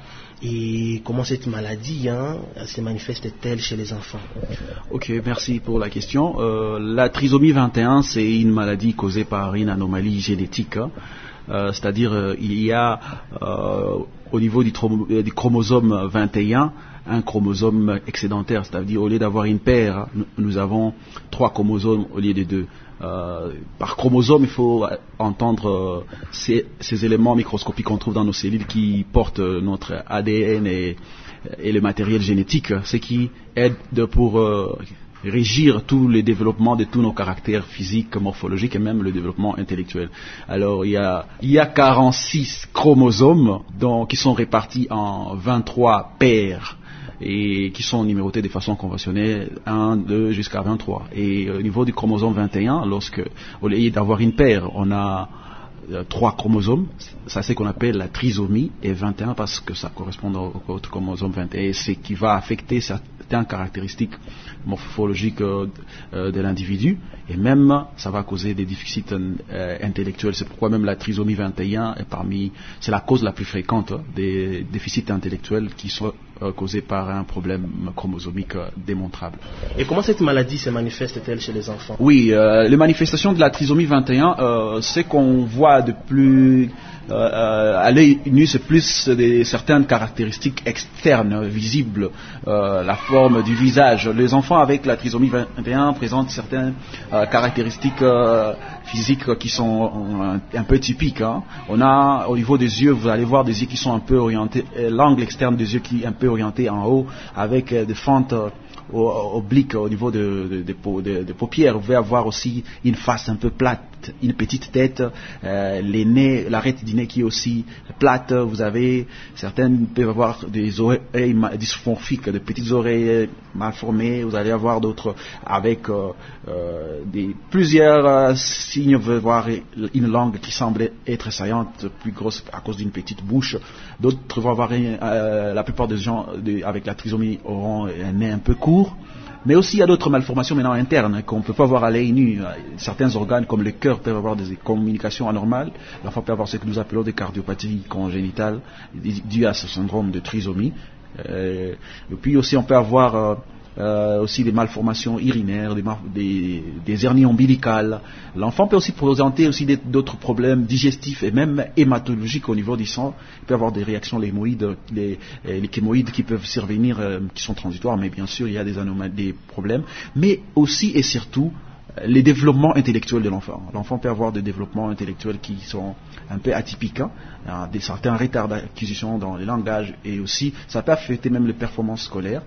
et comment cette maladie hein, se manifeste-t-elle chez les enfants? Ok, merci pour la question. Euh, la trisomie vingt et un, c'est une maladie causée par une anomalie génétique. Hein. Euh, c'est-à-dire euh, il y a euh, au niveau du, du chromosome vingt et un un chromosome excédentaire, c'est-à-dire au lieu d'avoir une paire, nous, nous avons trois chromosomes au lieu de deux. Euh, par chromosome, il faut entendre euh, ces, ces éléments microscopiques qu'on trouve dans nos cellules qui portent euh, notre A D N et, et le matériel génétique, ce qui aide pour euh, régir tout le développement de tous nos caractères physiques, morphologiques et même le développement intellectuel. Alors il y a, il y a quarante-six chromosomes donc, qui sont répartis en vingt-trois paires et qui sont numérotés de façon conventionnelle, un, deux jusqu'à vingt-trois. Et au niveau du chromosome vingt et un, lorsque, au lieu d'avoir une paire, on a euh, trois chromosomes, ça c'est ce qu'on appelle la trisomie, et vingt et un parce que ça correspond au, au chromosome vingt et un, ce qui va affecter certaines caractéristiques morphologiques euh, euh, de l'individu, et même ça va causer des déficits euh, intellectuels. C'est pourquoi même la trisomie vingt et un est parmi, c'est la cause la plus fréquente hein, des déficits intellectuels qui sont euh, causés par un problème chromosomique euh, démontrable. Et comment cette maladie se manifeste-t-elle chez les enfants? Oui, euh, les manifestations de la trisomie vingt et un, euh, c'est qu'on voit de plus Euh, à l'œil nu, c'est plus des, certaines caractéristiques externes, visibles, euh, la forme du visage. Les enfants avec la trisomie vingt et un présentent certaines euh, caractéristiques euh, physiques qui sont un, un peu typiques. Hein. On a au niveau des yeux, vous allez voir des yeux qui sont un peu orientés, l'angle externe des yeux qui est un peu orienté en haut, avec euh, des fentes euh, oblique au niveau des de, de, de, de paupières. Vous pouvez avoir aussi une face un peu plate, une petite tête, euh, les nez, l'arête du nez qui est aussi plate. Vous avez, certaines peuvent avoir des oreilles dysmorphiques, de petites oreilles mal formées. Vous allez avoir d'autres avec euh, euh, des, plusieurs euh, signes. Vous pouvez voir une langue qui semble être saillante, plus grosse à cause d'une petite bouche. D'autres vont avoir, euh, la plupart des gens de, avec la trisomie auront un nez un peu court. Mais aussi il y a d'autres malformations maintenant internes qu'on ne peut pas voir à l'œil nu. Certains organes comme le cœur peuvent avoir des communications anormales. L'enfant peut avoir ce que nous appelons des cardiopathies congénitales dues à ce syndrome de trisomie. Euh, et puis aussi on peut avoir euh, euh, aussi des malformations urinaires, des, des, des hernies ombilicales. L'enfant peut aussi présenter aussi des, d'autres problèmes digestifs et même hématologiques au niveau du sang. Il peut avoir des réactions lémoïdes, les, les chémoïdes qui peuvent survenir, euh, qui sont transitoires, mais bien sûr il y a des anomalies, des problèmes. Mais aussi et surtout les développements intellectuels de l'enfant. L'enfant peut avoir des développements intellectuels qui sont un peu atypiques, hein, des certains retards d'acquisition dans les langages, et aussi ça peut affecter même les performances scolaires.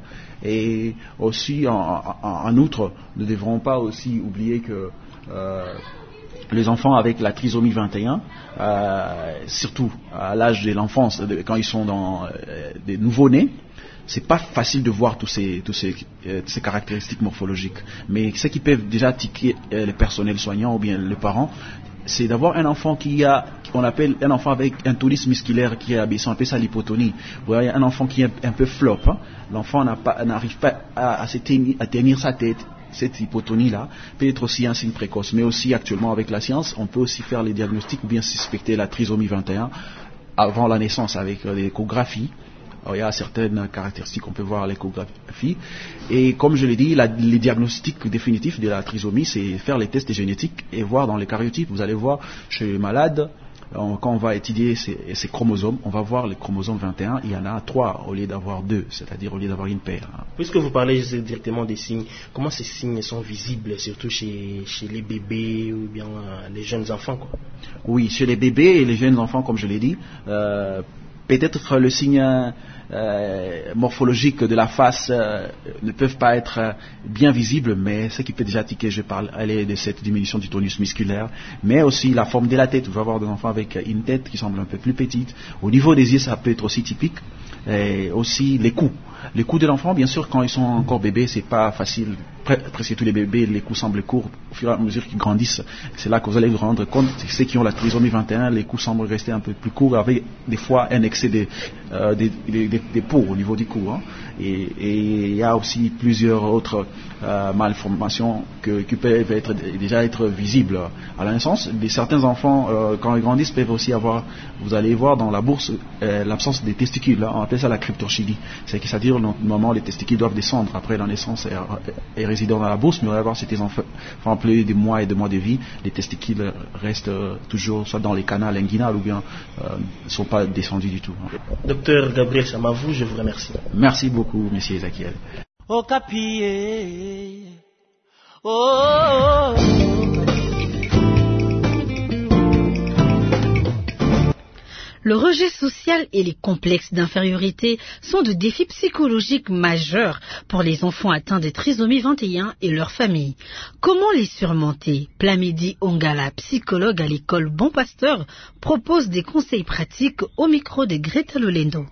Et aussi en, en, en outre, nous ne devrons pas aussi oublier que euh, les enfants avec la trisomie vingt et un, euh, surtout à l'âge de l'enfance, quand ils sont dans euh, des nouveaux-nés, c'est pas facile de voir tous ces, tous ces, euh, ces caractéristiques morphologiques. Mais ce qui peut déjà tiquer euh, le personnel soignant ou bien les parents, c'est d'avoir un enfant qui a, qu'on appelle un enfant avec un tonus musculaire qui est abaissé, on appelle ça l'hypotonie. Vous voyez, un enfant qui est un peu flop, hein. L'enfant n'a pas, n'arrive pas à, à, se tenir, à tenir sa tête. Cette hypotonie-là peut être aussi un signe précoce. Mais aussi actuellement avec la science, on peut aussi faire les diagnostics ou bien suspecter la trisomie vingt et un avant la naissance avec euh, l'échographie. Alors, il y a certaines caractéristiques qu'on peut voir à l'échographie. Et comme je l'ai dit, la, les diagnostics définitifs de la trisomie, c'est faire les tests génétiques et voir dans les cariotypes. Vous allez voir chez les malades on, quand on va étudier ces, ces chromosomes, on va voir les chromosomes vingt et un, il y en a trois au lieu d'avoir deux, c'est-à-dire au lieu d'avoir une paire. Puisque vous parlez directement des signes, comment ces signes sont visibles, surtout chez, chez les bébés ou bien euh, les jeunes enfants, quoi? Oui, chez les bébés et les jeunes enfants, comme je l'ai dit, euh, peut-être le signe euh, morphologique de la face euh, ne peuvent pas être euh, bien visibles, mais ce qui peut déjà tiquer, je parle aller de cette diminution du tonus musculaire, mais aussi la forme de la tête. Vous allez avoir des enfants avec une tête qui semble un peu plus petite. Au niveau des yeux, ça peut être aussi typique. Et aussi les coups. Les coups de l'enfant, bien sûr, quand ils sont encore bébés, c'est pas facile. Presque tous les bébés, les coups semblent courts au fur et à mesure qu'ils grandissent. C'est là que vous allez vous rendre compte. Ceux qui ont la trisomie vingt et un, les coups semblent rester un peu plus courts, avec des fois un excès de, euh, des, des, des, des peaux au niveau du cou. Hein. Et il y a aussi plusieurs autres euh, malformations que, qui peuvent être, déjà être visibles à la naissance. Et certains enfants, euh, quand ils grandissent, peuvent aussi avoir, vous allez voir dans la bourse, euh, l'absence des testicules. Hein. On appelle ça la cryptorchidie. C'est-à-dire, normalement, les testicules doivent descendre après la naissance et, et résidant dans la bourse, mais on va voir si tes enfants font plus de mois et de mois de vie, les testicules restent euh, toujours soit dans les canaux inguinales ou bien ne euh, sont pas descendus du tout. Docteur Gabriel Chamavou, je vous remercie. Merci beaucoup, monsieur Ezakiel. Oh, capi, oh, oh, oh. Le rejet social et les complexes d'infériorité sont de défis psychologiques majeurs pour les enfants atteints de trisomie vingt et un et leurs familles. Comment les surmonter? Plamedi Ongala, psychologue à l'école Bon Pasteur, propose des conseils pratiques au micro de Greta Lolendo.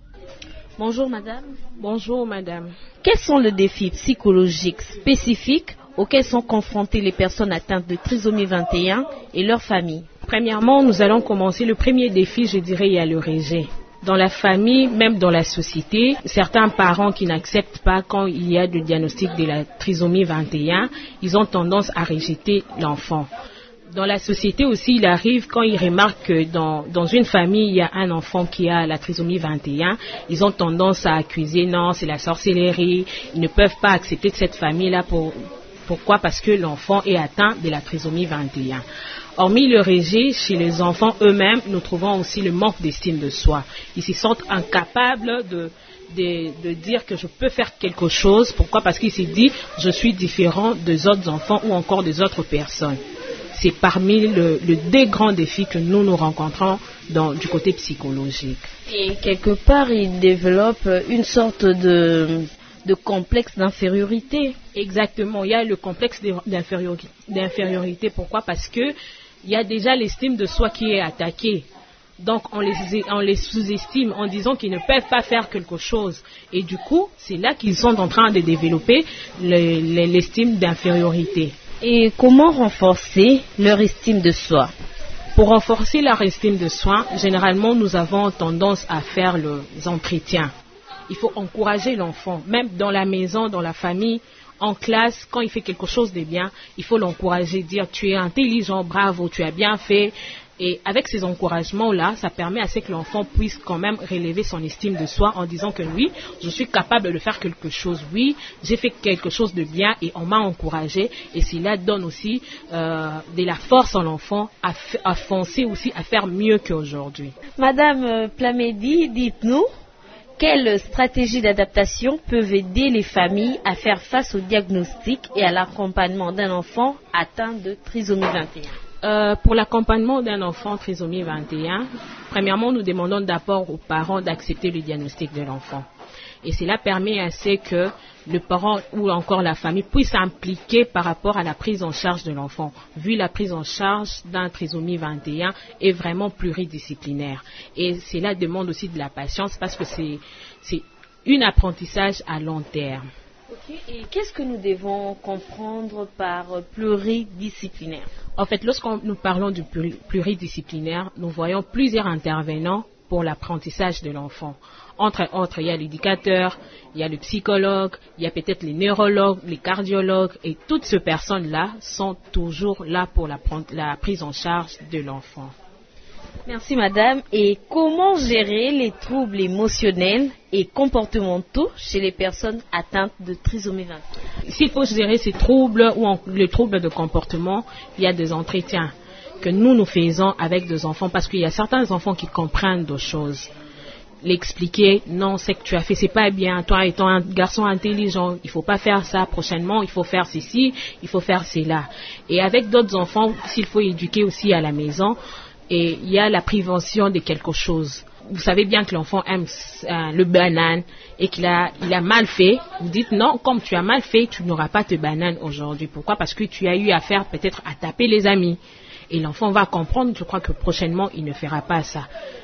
Bonjour madame. Bonjour madame. Quels sont les défis psychologiques spécifiques auxquels sont confrontées les personnes atteintes de trisomie vingt et un et leurs familles? Premièrement, nous allons commencer. Le premier défi, je dirais, il y a le rejet. Dans la famille, même dans la société, certains parents qui n'acceptent pas quand il y a le diagnostic de la trisomie vingt et un, ils ont tendance à rejeter l'enfant. Dans la société aussi, il arrive quand ils remarquent que dans, dans une famille, il y a un enfant qui a la trisomie vingt et un, ils ont tendance à accuser, non, c'est la sorcellerie, ils ne peuvent pas accepter cette famille-là. Pour, pourquoi? Parce que l'enfant est atteint de la trisomie vingt et un. Hormis le rejet, chez les enfants eux-mêmes, nous trouvons aussi le manque d'estime de soi. Ils se sentent incapables de, de, de dire que je peux faire quelque chose. Pourquoi? Parce qu'ils se disent je suis différent des autres enfants ou encore des autres personnes. C'est parmi le, le des grands défis que nous nous rencontrons dans, du côté psychologique. Et quelque part, ils développent une sorte de... de complexe d'infériorité. Exactement, il y a le complexe d'infériorité. d'infériorité. Pourquoi? Parce que il y a déjà l'estime de soi qui est attaquée. Donc on les, on les sous-estime en disant qu'ils ne peuvent pas faire quelque chose. Et du coup, c'est là qu'ils sont en train de développer le, le, l'estime d'infériorité. Et comment renforcer leur estime de soi? Pour renforcer leur estime de soi, généralement nous avons tendance à faire les entretiens. Il faut encourager l'enfant, même dans la maison, dans la famille, en classe, quand il fait quelque chose de bien, il faut l'encourager, dire tu es intelligent, bravo, tu as bien fait. Et avec ces encouragements-là, ça permet à ce que l'enfant puisse quand même relever son estime de soi en disant que oui, je suis capable de faire quelque chose, oui, j'ai fait quelque chose de bien et on m'a encouragé. Et cela donne aussi euh, de la force à l'enfant à, f- à foncer aussi, à faire mieux qu'aujourd'hui. Madame Plamedi, dites-nous, quelles stratégies d'adaptation peuvent aider les familles à faire face au diagnostic et à l'accompagnement d'un enfant atteint de trisomie vingt et un? Euh, pour l'accompagnement d'un enfant trisomie vingt et un, premièrement, nous demandons d'abord aux parents d'accepter le diagnostic de l'enfant. Et cela permet à ce que le parent ou encore la famille puisse s'impliquer par rapport à la prise en charge de l'enfant. Vu la prise en charge d'un trisomie vingt et un est vraiment pluridisciplinaire. Et cela demande aussi de la patience parce que c'est, c'est un apprentissage à long terme. Okay. Et qu'est-ce que nous devons comprendre par pluridisciplinaire? En fait, lorsque nous parlons du pluridisciplinaire, nous voyons plusieurs intervenants pour l'apprentissage de l'enfant. Entre autres, il y a l'éducateur, il y a le psychologue, il y a peut-être les neurologues, les cardiologues, et toutes ces personnes-là sont toujours là pour la, la prise en charge de l'enfant. Merci madame. Et comment gérer les troubles émotionnels et comportementaux chez les personnes atteintes de trisomie vingt et un? S'il faut gérer ces troubles ou en, les troubles de comportement, il y a des entretiens. que nous nous faisons avec des enfants, parce qu'il y a certains enfants qui comprennent des choses. L'expliquer, non, c'est que tu as fait, c'est pas bien, toi étant un garçon intelligent, il faut pas faire ça prochainement, il faut faire ceci, il faut faire cela. Et avec d'autres enfants, s'il faut éduquer aussi à la maison, et il y a la prévention de quelque chose. Vous savez bien que l'enfant aime euh, le banane et qu'il a, il a mal fait. Vous dites non, comme tu as mal fait, tu n'auras pas de banane aujourd'hui. Pourquoi? Parce que tu as eu affaire peut-être à taper les amis. Et l'enfant va comprendre, je crois que prochainement, il ne fera pas ça.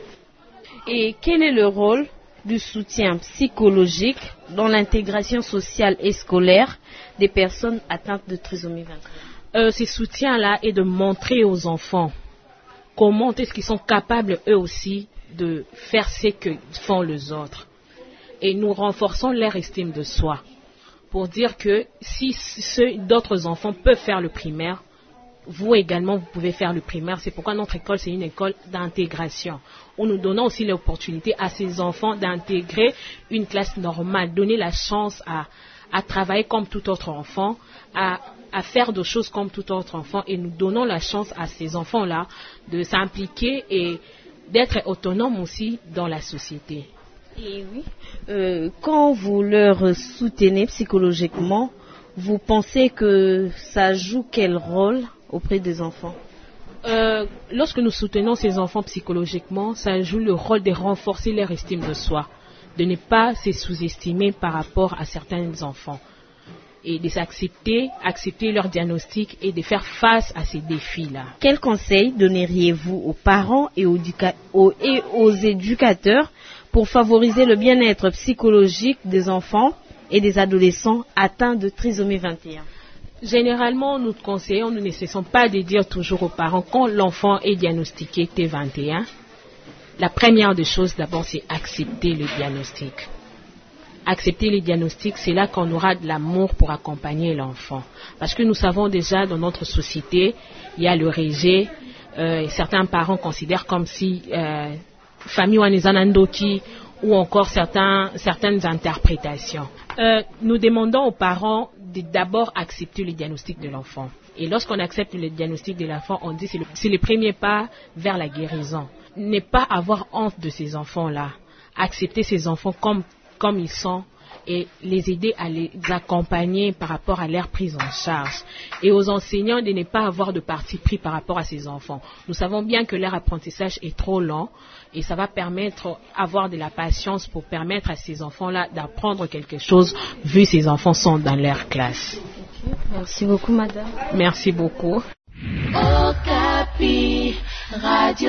Et quel est le rôle du soutien psychologique dans l'intégration sociale et scolaire des personnes atteintes de trisomie vingt et un? euh, Ce soutien-là est de montrer aux enfants comment est-ce qu'ils sont capables eux aussi de faire ce que font les autres. Et nous renforçons leur estime de soi pour dire que si ceux d'autres enfants peuvent faire le primaire, vous également, vous pouvez faire le primaire. C'est pourquoi notre école, c'est une école d'intégration, où nous donnons aussi l'opportunité à ces enfants d'intégrer une classe normale, donner la chance à, à travailler comme tout autre enfant, à, à faire des choses comme tout autre enfant, et nous donnons la chance à ces enfants-là de s'impliquer et d'être autonomes aussi dans la société. Et oui, euh, quand vous leur soutenez psychologiquement, vous pensez que ça joue quel rôle auprès des enfants? euh, Lorsque nous soutenons ces enfants psychologiquement, ça joue le rôle de renforcer leur estime de soi, de ne pas se sous-estimer par rapport à certains enfants et de s'accepter, accepter leur diagnostic et de faire face à ces défis-là. Quels conseils donneriez-vous aux parents et aux, aux, et aux éducateurs pour favoriser le bien-être psychologique des enfants et des adolescents atteints de trisomie vingt et un? Généralement, nous conseillons, nous ne cessons pas de dire toujours aux parents, quand l'enfant est diagnostiqué T vingt et un, la première des choses d'abord, c'est accepter le diagnostic. Accepter les diagnostics, c'est là qu'on aura de l'amour pour accompagner l'enfant. Parce que nous savons déjà dans notre société, il y a le rejet. Euh, certains parents considèrent comme si euh, famille wanizanandoki ou encore certains, certaines interprétations. Euh, nous demandons aux parents de d'abord accepter le diagnostic de l'enfant. Et lorsqu'on accepte le diagnostic de l'enfant, on dit que c'est le, c'est le premier pas vers la guérison. Ne pas avoir honte de ces enfants-là. Accepter ces enfants comme comme ils sont et les aider à les accompagner par rapport à leur prise en charge. Et aux enseignants de ne pas avoir de parti pris par rapport à ces enfants. Nous savons bien que leur apprentissage est trop lent et ça va permettre d'avoir de la patience pour permettre à ces enfants-là d'apprendre quelque chose vu que ces enfants sont dans leur classe. Okay. Merci beaucoup, madame. Merci beaucoup. Okapi, Radio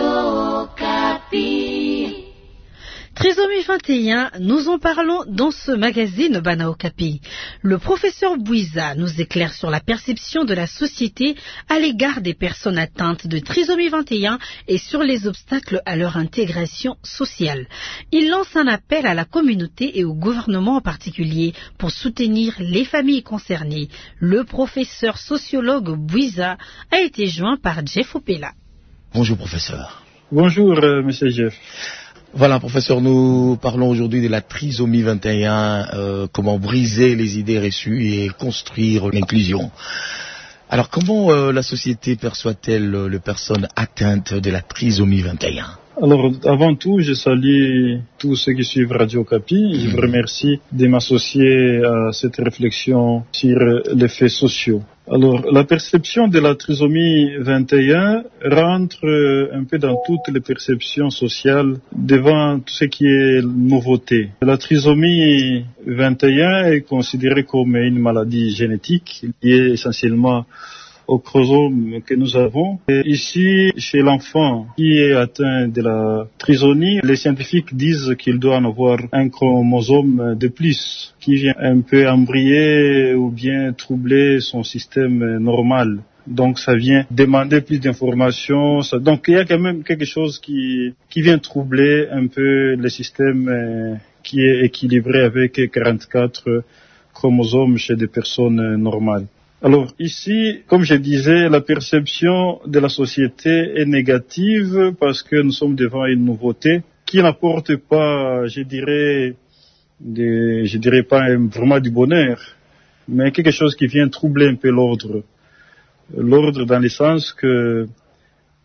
Okapi. Trisomie vingt et un, nous en parlons dans ce magazine Bana Okapi. Le professeur Bouiza nous éclaire sur la perception de la société à l'égard des personnes atteintes de trisomie vingt et un et sur les obstacles à leur intégration sociale. Il lance un appel à la communauté et au gouvernement en particulier pour soutenir les familles concernées. Le professeur sociologue Bouiza a été joint par Jeff Opela. Bonjour professeur. Bonjour euh, monsieur Jeff. Voilà, professeur, nous parlons aujourd'hui de la trisomie vingt et un, euh, comment briser les idées reçues et construire l'inclusion. Alors, comment euh, la société perçoit-elle euh, les personnes atteintes de la trisomie vingt et un? Alors, avant tout, je salue tous ceux qui suivent Radio Okapi. Mmh. Je vous remercie de m'associer à cette réflexion sur les faits sociaux. Alors, la perception de la trisomie vingt et un rentre un peu dans toutes les perceptions sociales devant tout ce qui est nouveauté. La trisomie vingt et un est considérée comme une maladie génétique liée essentiellement au chromosome que nous avons. Et ici, chez l'enfant qui est atteint de la trisomie, les scientifiques disent qu'il doit en avoir un chromosome de plus qui vient un peu embrayer ou bien troubler son système normal. Donc ça vient demander plus d'informations. Ça... Donc il y a quand même quelque chose qui, qui vient troubler un peu le système euh, qui est équilibré avec quarante-quatre chromosomes chez des personnes normales. Alors ici, comme je disais, la perception de la société est négative parce que nous sommes devant une nouveauté qui n'apporte pas, je dirais, des, je dirais pas vraiment du bonheur, mais quelque chose qui vient troubler un peu l'ordre. L'ordre dans le sens que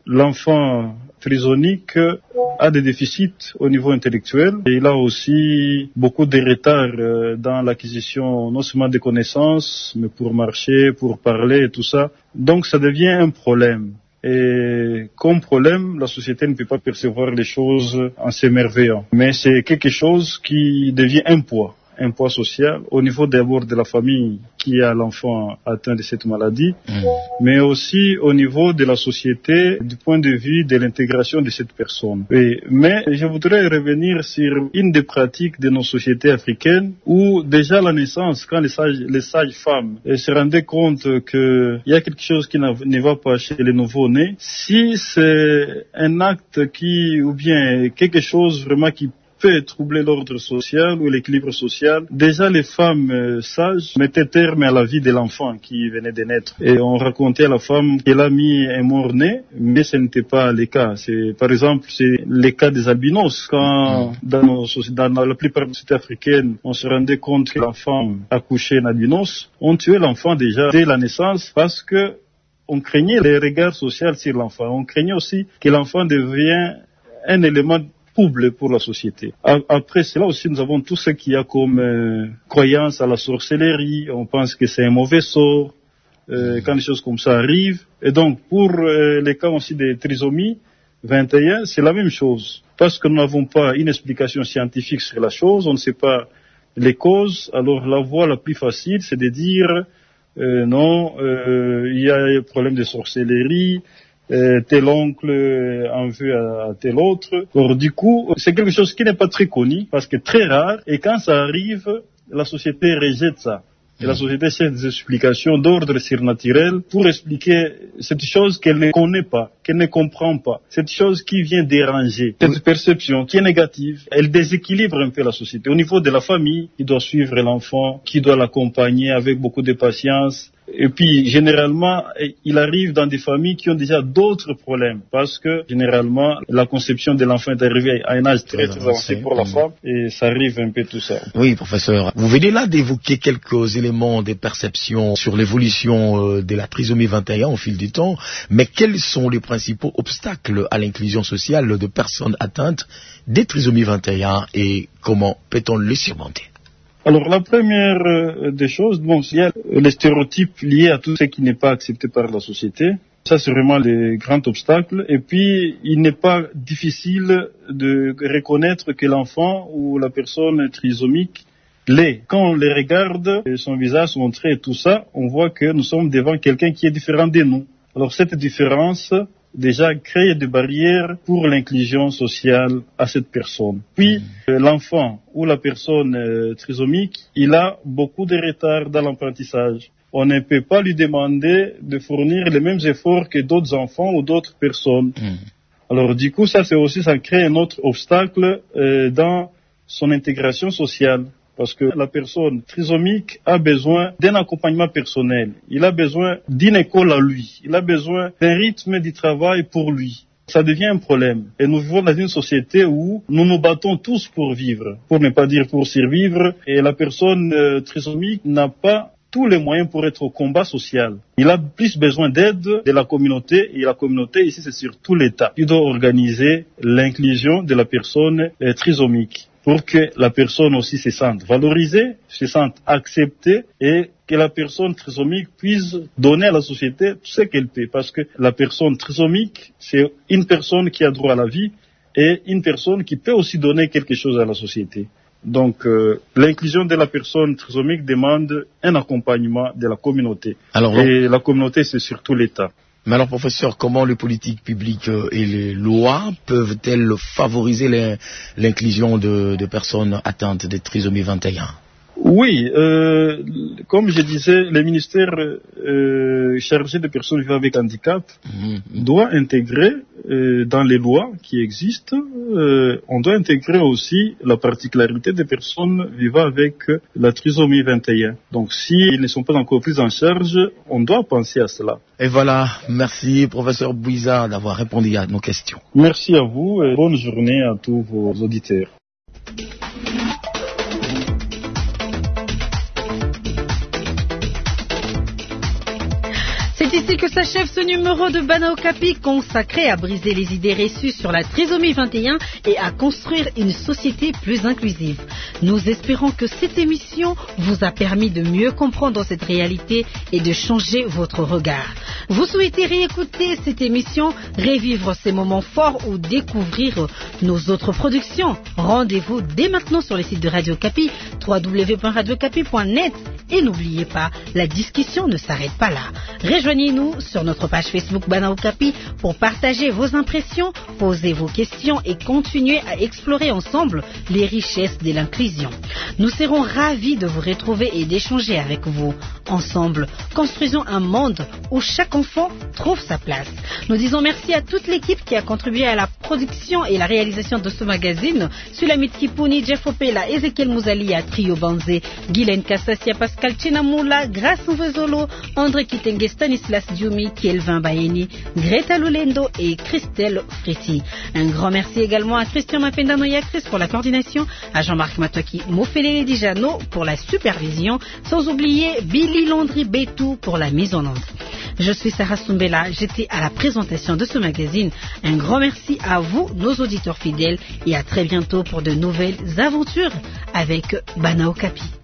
l'enfant trisomique a des déficits au niveau intellectuel et il a aussi beaucoup de retard dans l'acquisition non seulement des connaissances, mais pour marcher, pour parler et tout ça. Donc ça devient un problème. Et comme problème, la société ne peut pas percevoir les choses en s'émerveillant. Mais c'est quelque chose qui devient un poids. Un poids social au niveau d'abord de la famille qui a l'enfant atteint de cette maladie, mmh. mais aussi au niveau de la société du point de vue de l'intégration de cette personne. Et, mais je voudrais revenir sur une des pratiques de nos sociétés africaines où déjà à la naissance, quand les sages, les sages-femmes se rendaient compte qu'il y a quelque chose qui ne va pas chez les nouveau-nés, si c'est un acte qui, ou bien quelque chose vraiment qui peut troubler l'ordre social ou l'équilibre social. Déjà, les femmes euh, sages mettaient terme à la vie de l'enfant qui venait de naître. Et on racontait à la femme qu'elle a mis un mort-né, mais ce n'était pas le cas. C'est, par exemple, c'est le cas des albinos. Quand, dans, nos, dans la plupart des sociétés africaines, on se rendait compte que l'enfant accouchait un albinos, on tuait l'enfant déjà dès la naissance parce que on craignait les regards sociaux sur l'enfant. On craignait aussi que l'enfant devienne un élément trouble pour la société. Après cela aussi, nous avons tout ce qu'il y a comme euh, croyance à la sorcellerie. On pense que c'est un mauvais sort euh, quand des choses comme ça arrivent. Et donc, pour euh, les cas aussi de trisomie vingt et un, c'est la même chose. Parce que nous n'avons pas une explication scientifique sur la chose, on ne sait pas les causes. Alors, la voie la plus facile, c'est de dire euh, non, euh, il y a un problème de sorcellerie. Euh, tel oncle en veut à, à tel autre. Alors du coup, c'est quelque chose qui n'est pas très connu, parce que très rare, et quand ça arrive, la société rejette ça. Et la société cherche des explications d'ordre surnaturel pour expliquer cette chose qu'elle ne connaît pas, qu'elle ne comprend pas, cette chose qui vient déranger, cette perception qui est négative. Elle déséquilibre un peu la société. Au niveau de la famille, qui doit suivre l'enfant, qui doit l'accompagner avec beaucoup de patience. Et puis, généralement, il arrive dans des familles qui ont déjà d'autres problèmes, parce que, généralement, la conception de l'enfant est arrivée à un âge très, très avancé pour la femme, et ça arrive un peu tout ça. Oui, professeur. Vous venez là d'évoquer quelques éléments des perceptions sur l'évolution de la trisomie vingt et un au fil du temps, mais quels sont les principaux obstacles à l'inclusion sociale de personnes atteintes des trisomies vingt et un et comment peut-on les surmonter? Alors la première euh, des choses, bon, il y a les stéréotypes liés à tout ce qui n'est pas accepté par la société. Ça, c'est vraiment le grand obstacle. Et puis, il n'est pas difficile de reconnaître que l'enfant ou la personne trisomique l'est. Quand on les regarde, son visage, son trait et tout ça, on voit que nous sommes devant quelqu'un qui est différent de nous. Alors cette différence déjà créer des barrières pour l'inclusion sociale à cette personne. Puis, euh, l'enfant ou la personne euh, trisomique, il a beaucoup de retard dans l'apprentissage. On ne peut pas lui demander de fournir les mêmes efforts que d'autres enfants ou d'autres personnes. Mmh. Alors, du coup, ça, c'est aussi, ça crée un autre obstacle euh, dans son intégration sociale. Parce que la personne trisomique a besoin d'un accompagnement personnel. Il a besoin d'une école à lui. Il a besoin d'un rythme du travail pour lui. Ça devient un problème. Et nous vivons dans une société où nous nous battons tous pour vivre, pour ne pas dire pour survivre. Et la personne euh, trisomique n'a pas tous les moyens pour être au combat social. Il a plus besoin d'aide de la communauté. Et la communauté, ici, c'est surtout l'État qui doit organiser l'inclusion de la personne euh, trisomique, pour que la personne aussi se sente valorisée, se sente acceptée et que la personne trisomique puisse donner à la société tout ce qu'elle peut. Parce que la personne trisomique, c'est une personne qui a droit à la vie et une personne qui peut aussi donner quelque chose à la société. Donc, euh, l'inclusion de la personne trisomique demande un accompagnement de la communauté. Alors, et la communauté, c'est surtout l'État. Mais alors, professeur, comment les politiques publiques et les lois peuvent-elles favoriser l'inclusion de, de personnes atteintes de trisomie vingt et un? Oui, euh, comme je disais, le ministère euh, chargé des personnes vivant avec handicap mmh. doit intégrer euh, dans les lois qui existent, euh, on doit intégrer aussi la particularité des personnes vivant avec la trisomie vingt et un. Donc, s'ils ne sont pas encore pris en charge, on doit penser à cela. Et voilà, merci professeur Bouiza d'avoir répondu à nos questions. Merci à vous et bonne journée à tous vos auditeurs. C'est ici que s'achève ce numéro de Bana Okapi consacré à briser les idées reçues sur la trisomie vingt et un et à construire une société plus inclusive. Nous espérons que cette émission vous a permis de mieux comprendre cette réalité et de changer votre regard. Vous souhaitez réécouter cette émission, revivre ces moments forts ou découvrir nos autres productions? Rendez-vous dès maintenant sur le site de Radio Okapi, w w w point radio okapi point net. Et n'oubliez pas, la discussion ne s'arrête pas là. Rejoignez-nous sur notre page Facebook Bana Okapi pour partager vos impressions, poser vos questions et continuer à explorer ensemble les richesses de l'inclusion. Nous serons ravis de vous retrouver et d'échanger avec vous. Ensemble, construisons un monde où chaque enfant trouve sa place. Nous disons merci à toute l'équipe qui a contribué à la production et la réalisation de ce magazine. Sulamit Kipuni, Jeff Opela, Ezekiel Mouzalia, Trio Banzé, Guylaine Kassassia, Pascal Chinamoula, Grace Mvezolo, André Kitenge, Stanislas Dioumi, Kielvin Baeni, Greta Lulendo et Christelle Fritti. Un grand merci également à Christian Mapendano Yakris pour la coordination, à Jean-Marc Matoki Mofelele Dijano pour la supervision, sans oublier Billy Landry Betou pour la mise en onde. Je suis Sarah Soumbela, j'étais à la présentation de ce magazine. Un grand merci à vous, nos auditeurs fidèles, et à très bientôt pour de nouvelles aventures avec Bana Okapi.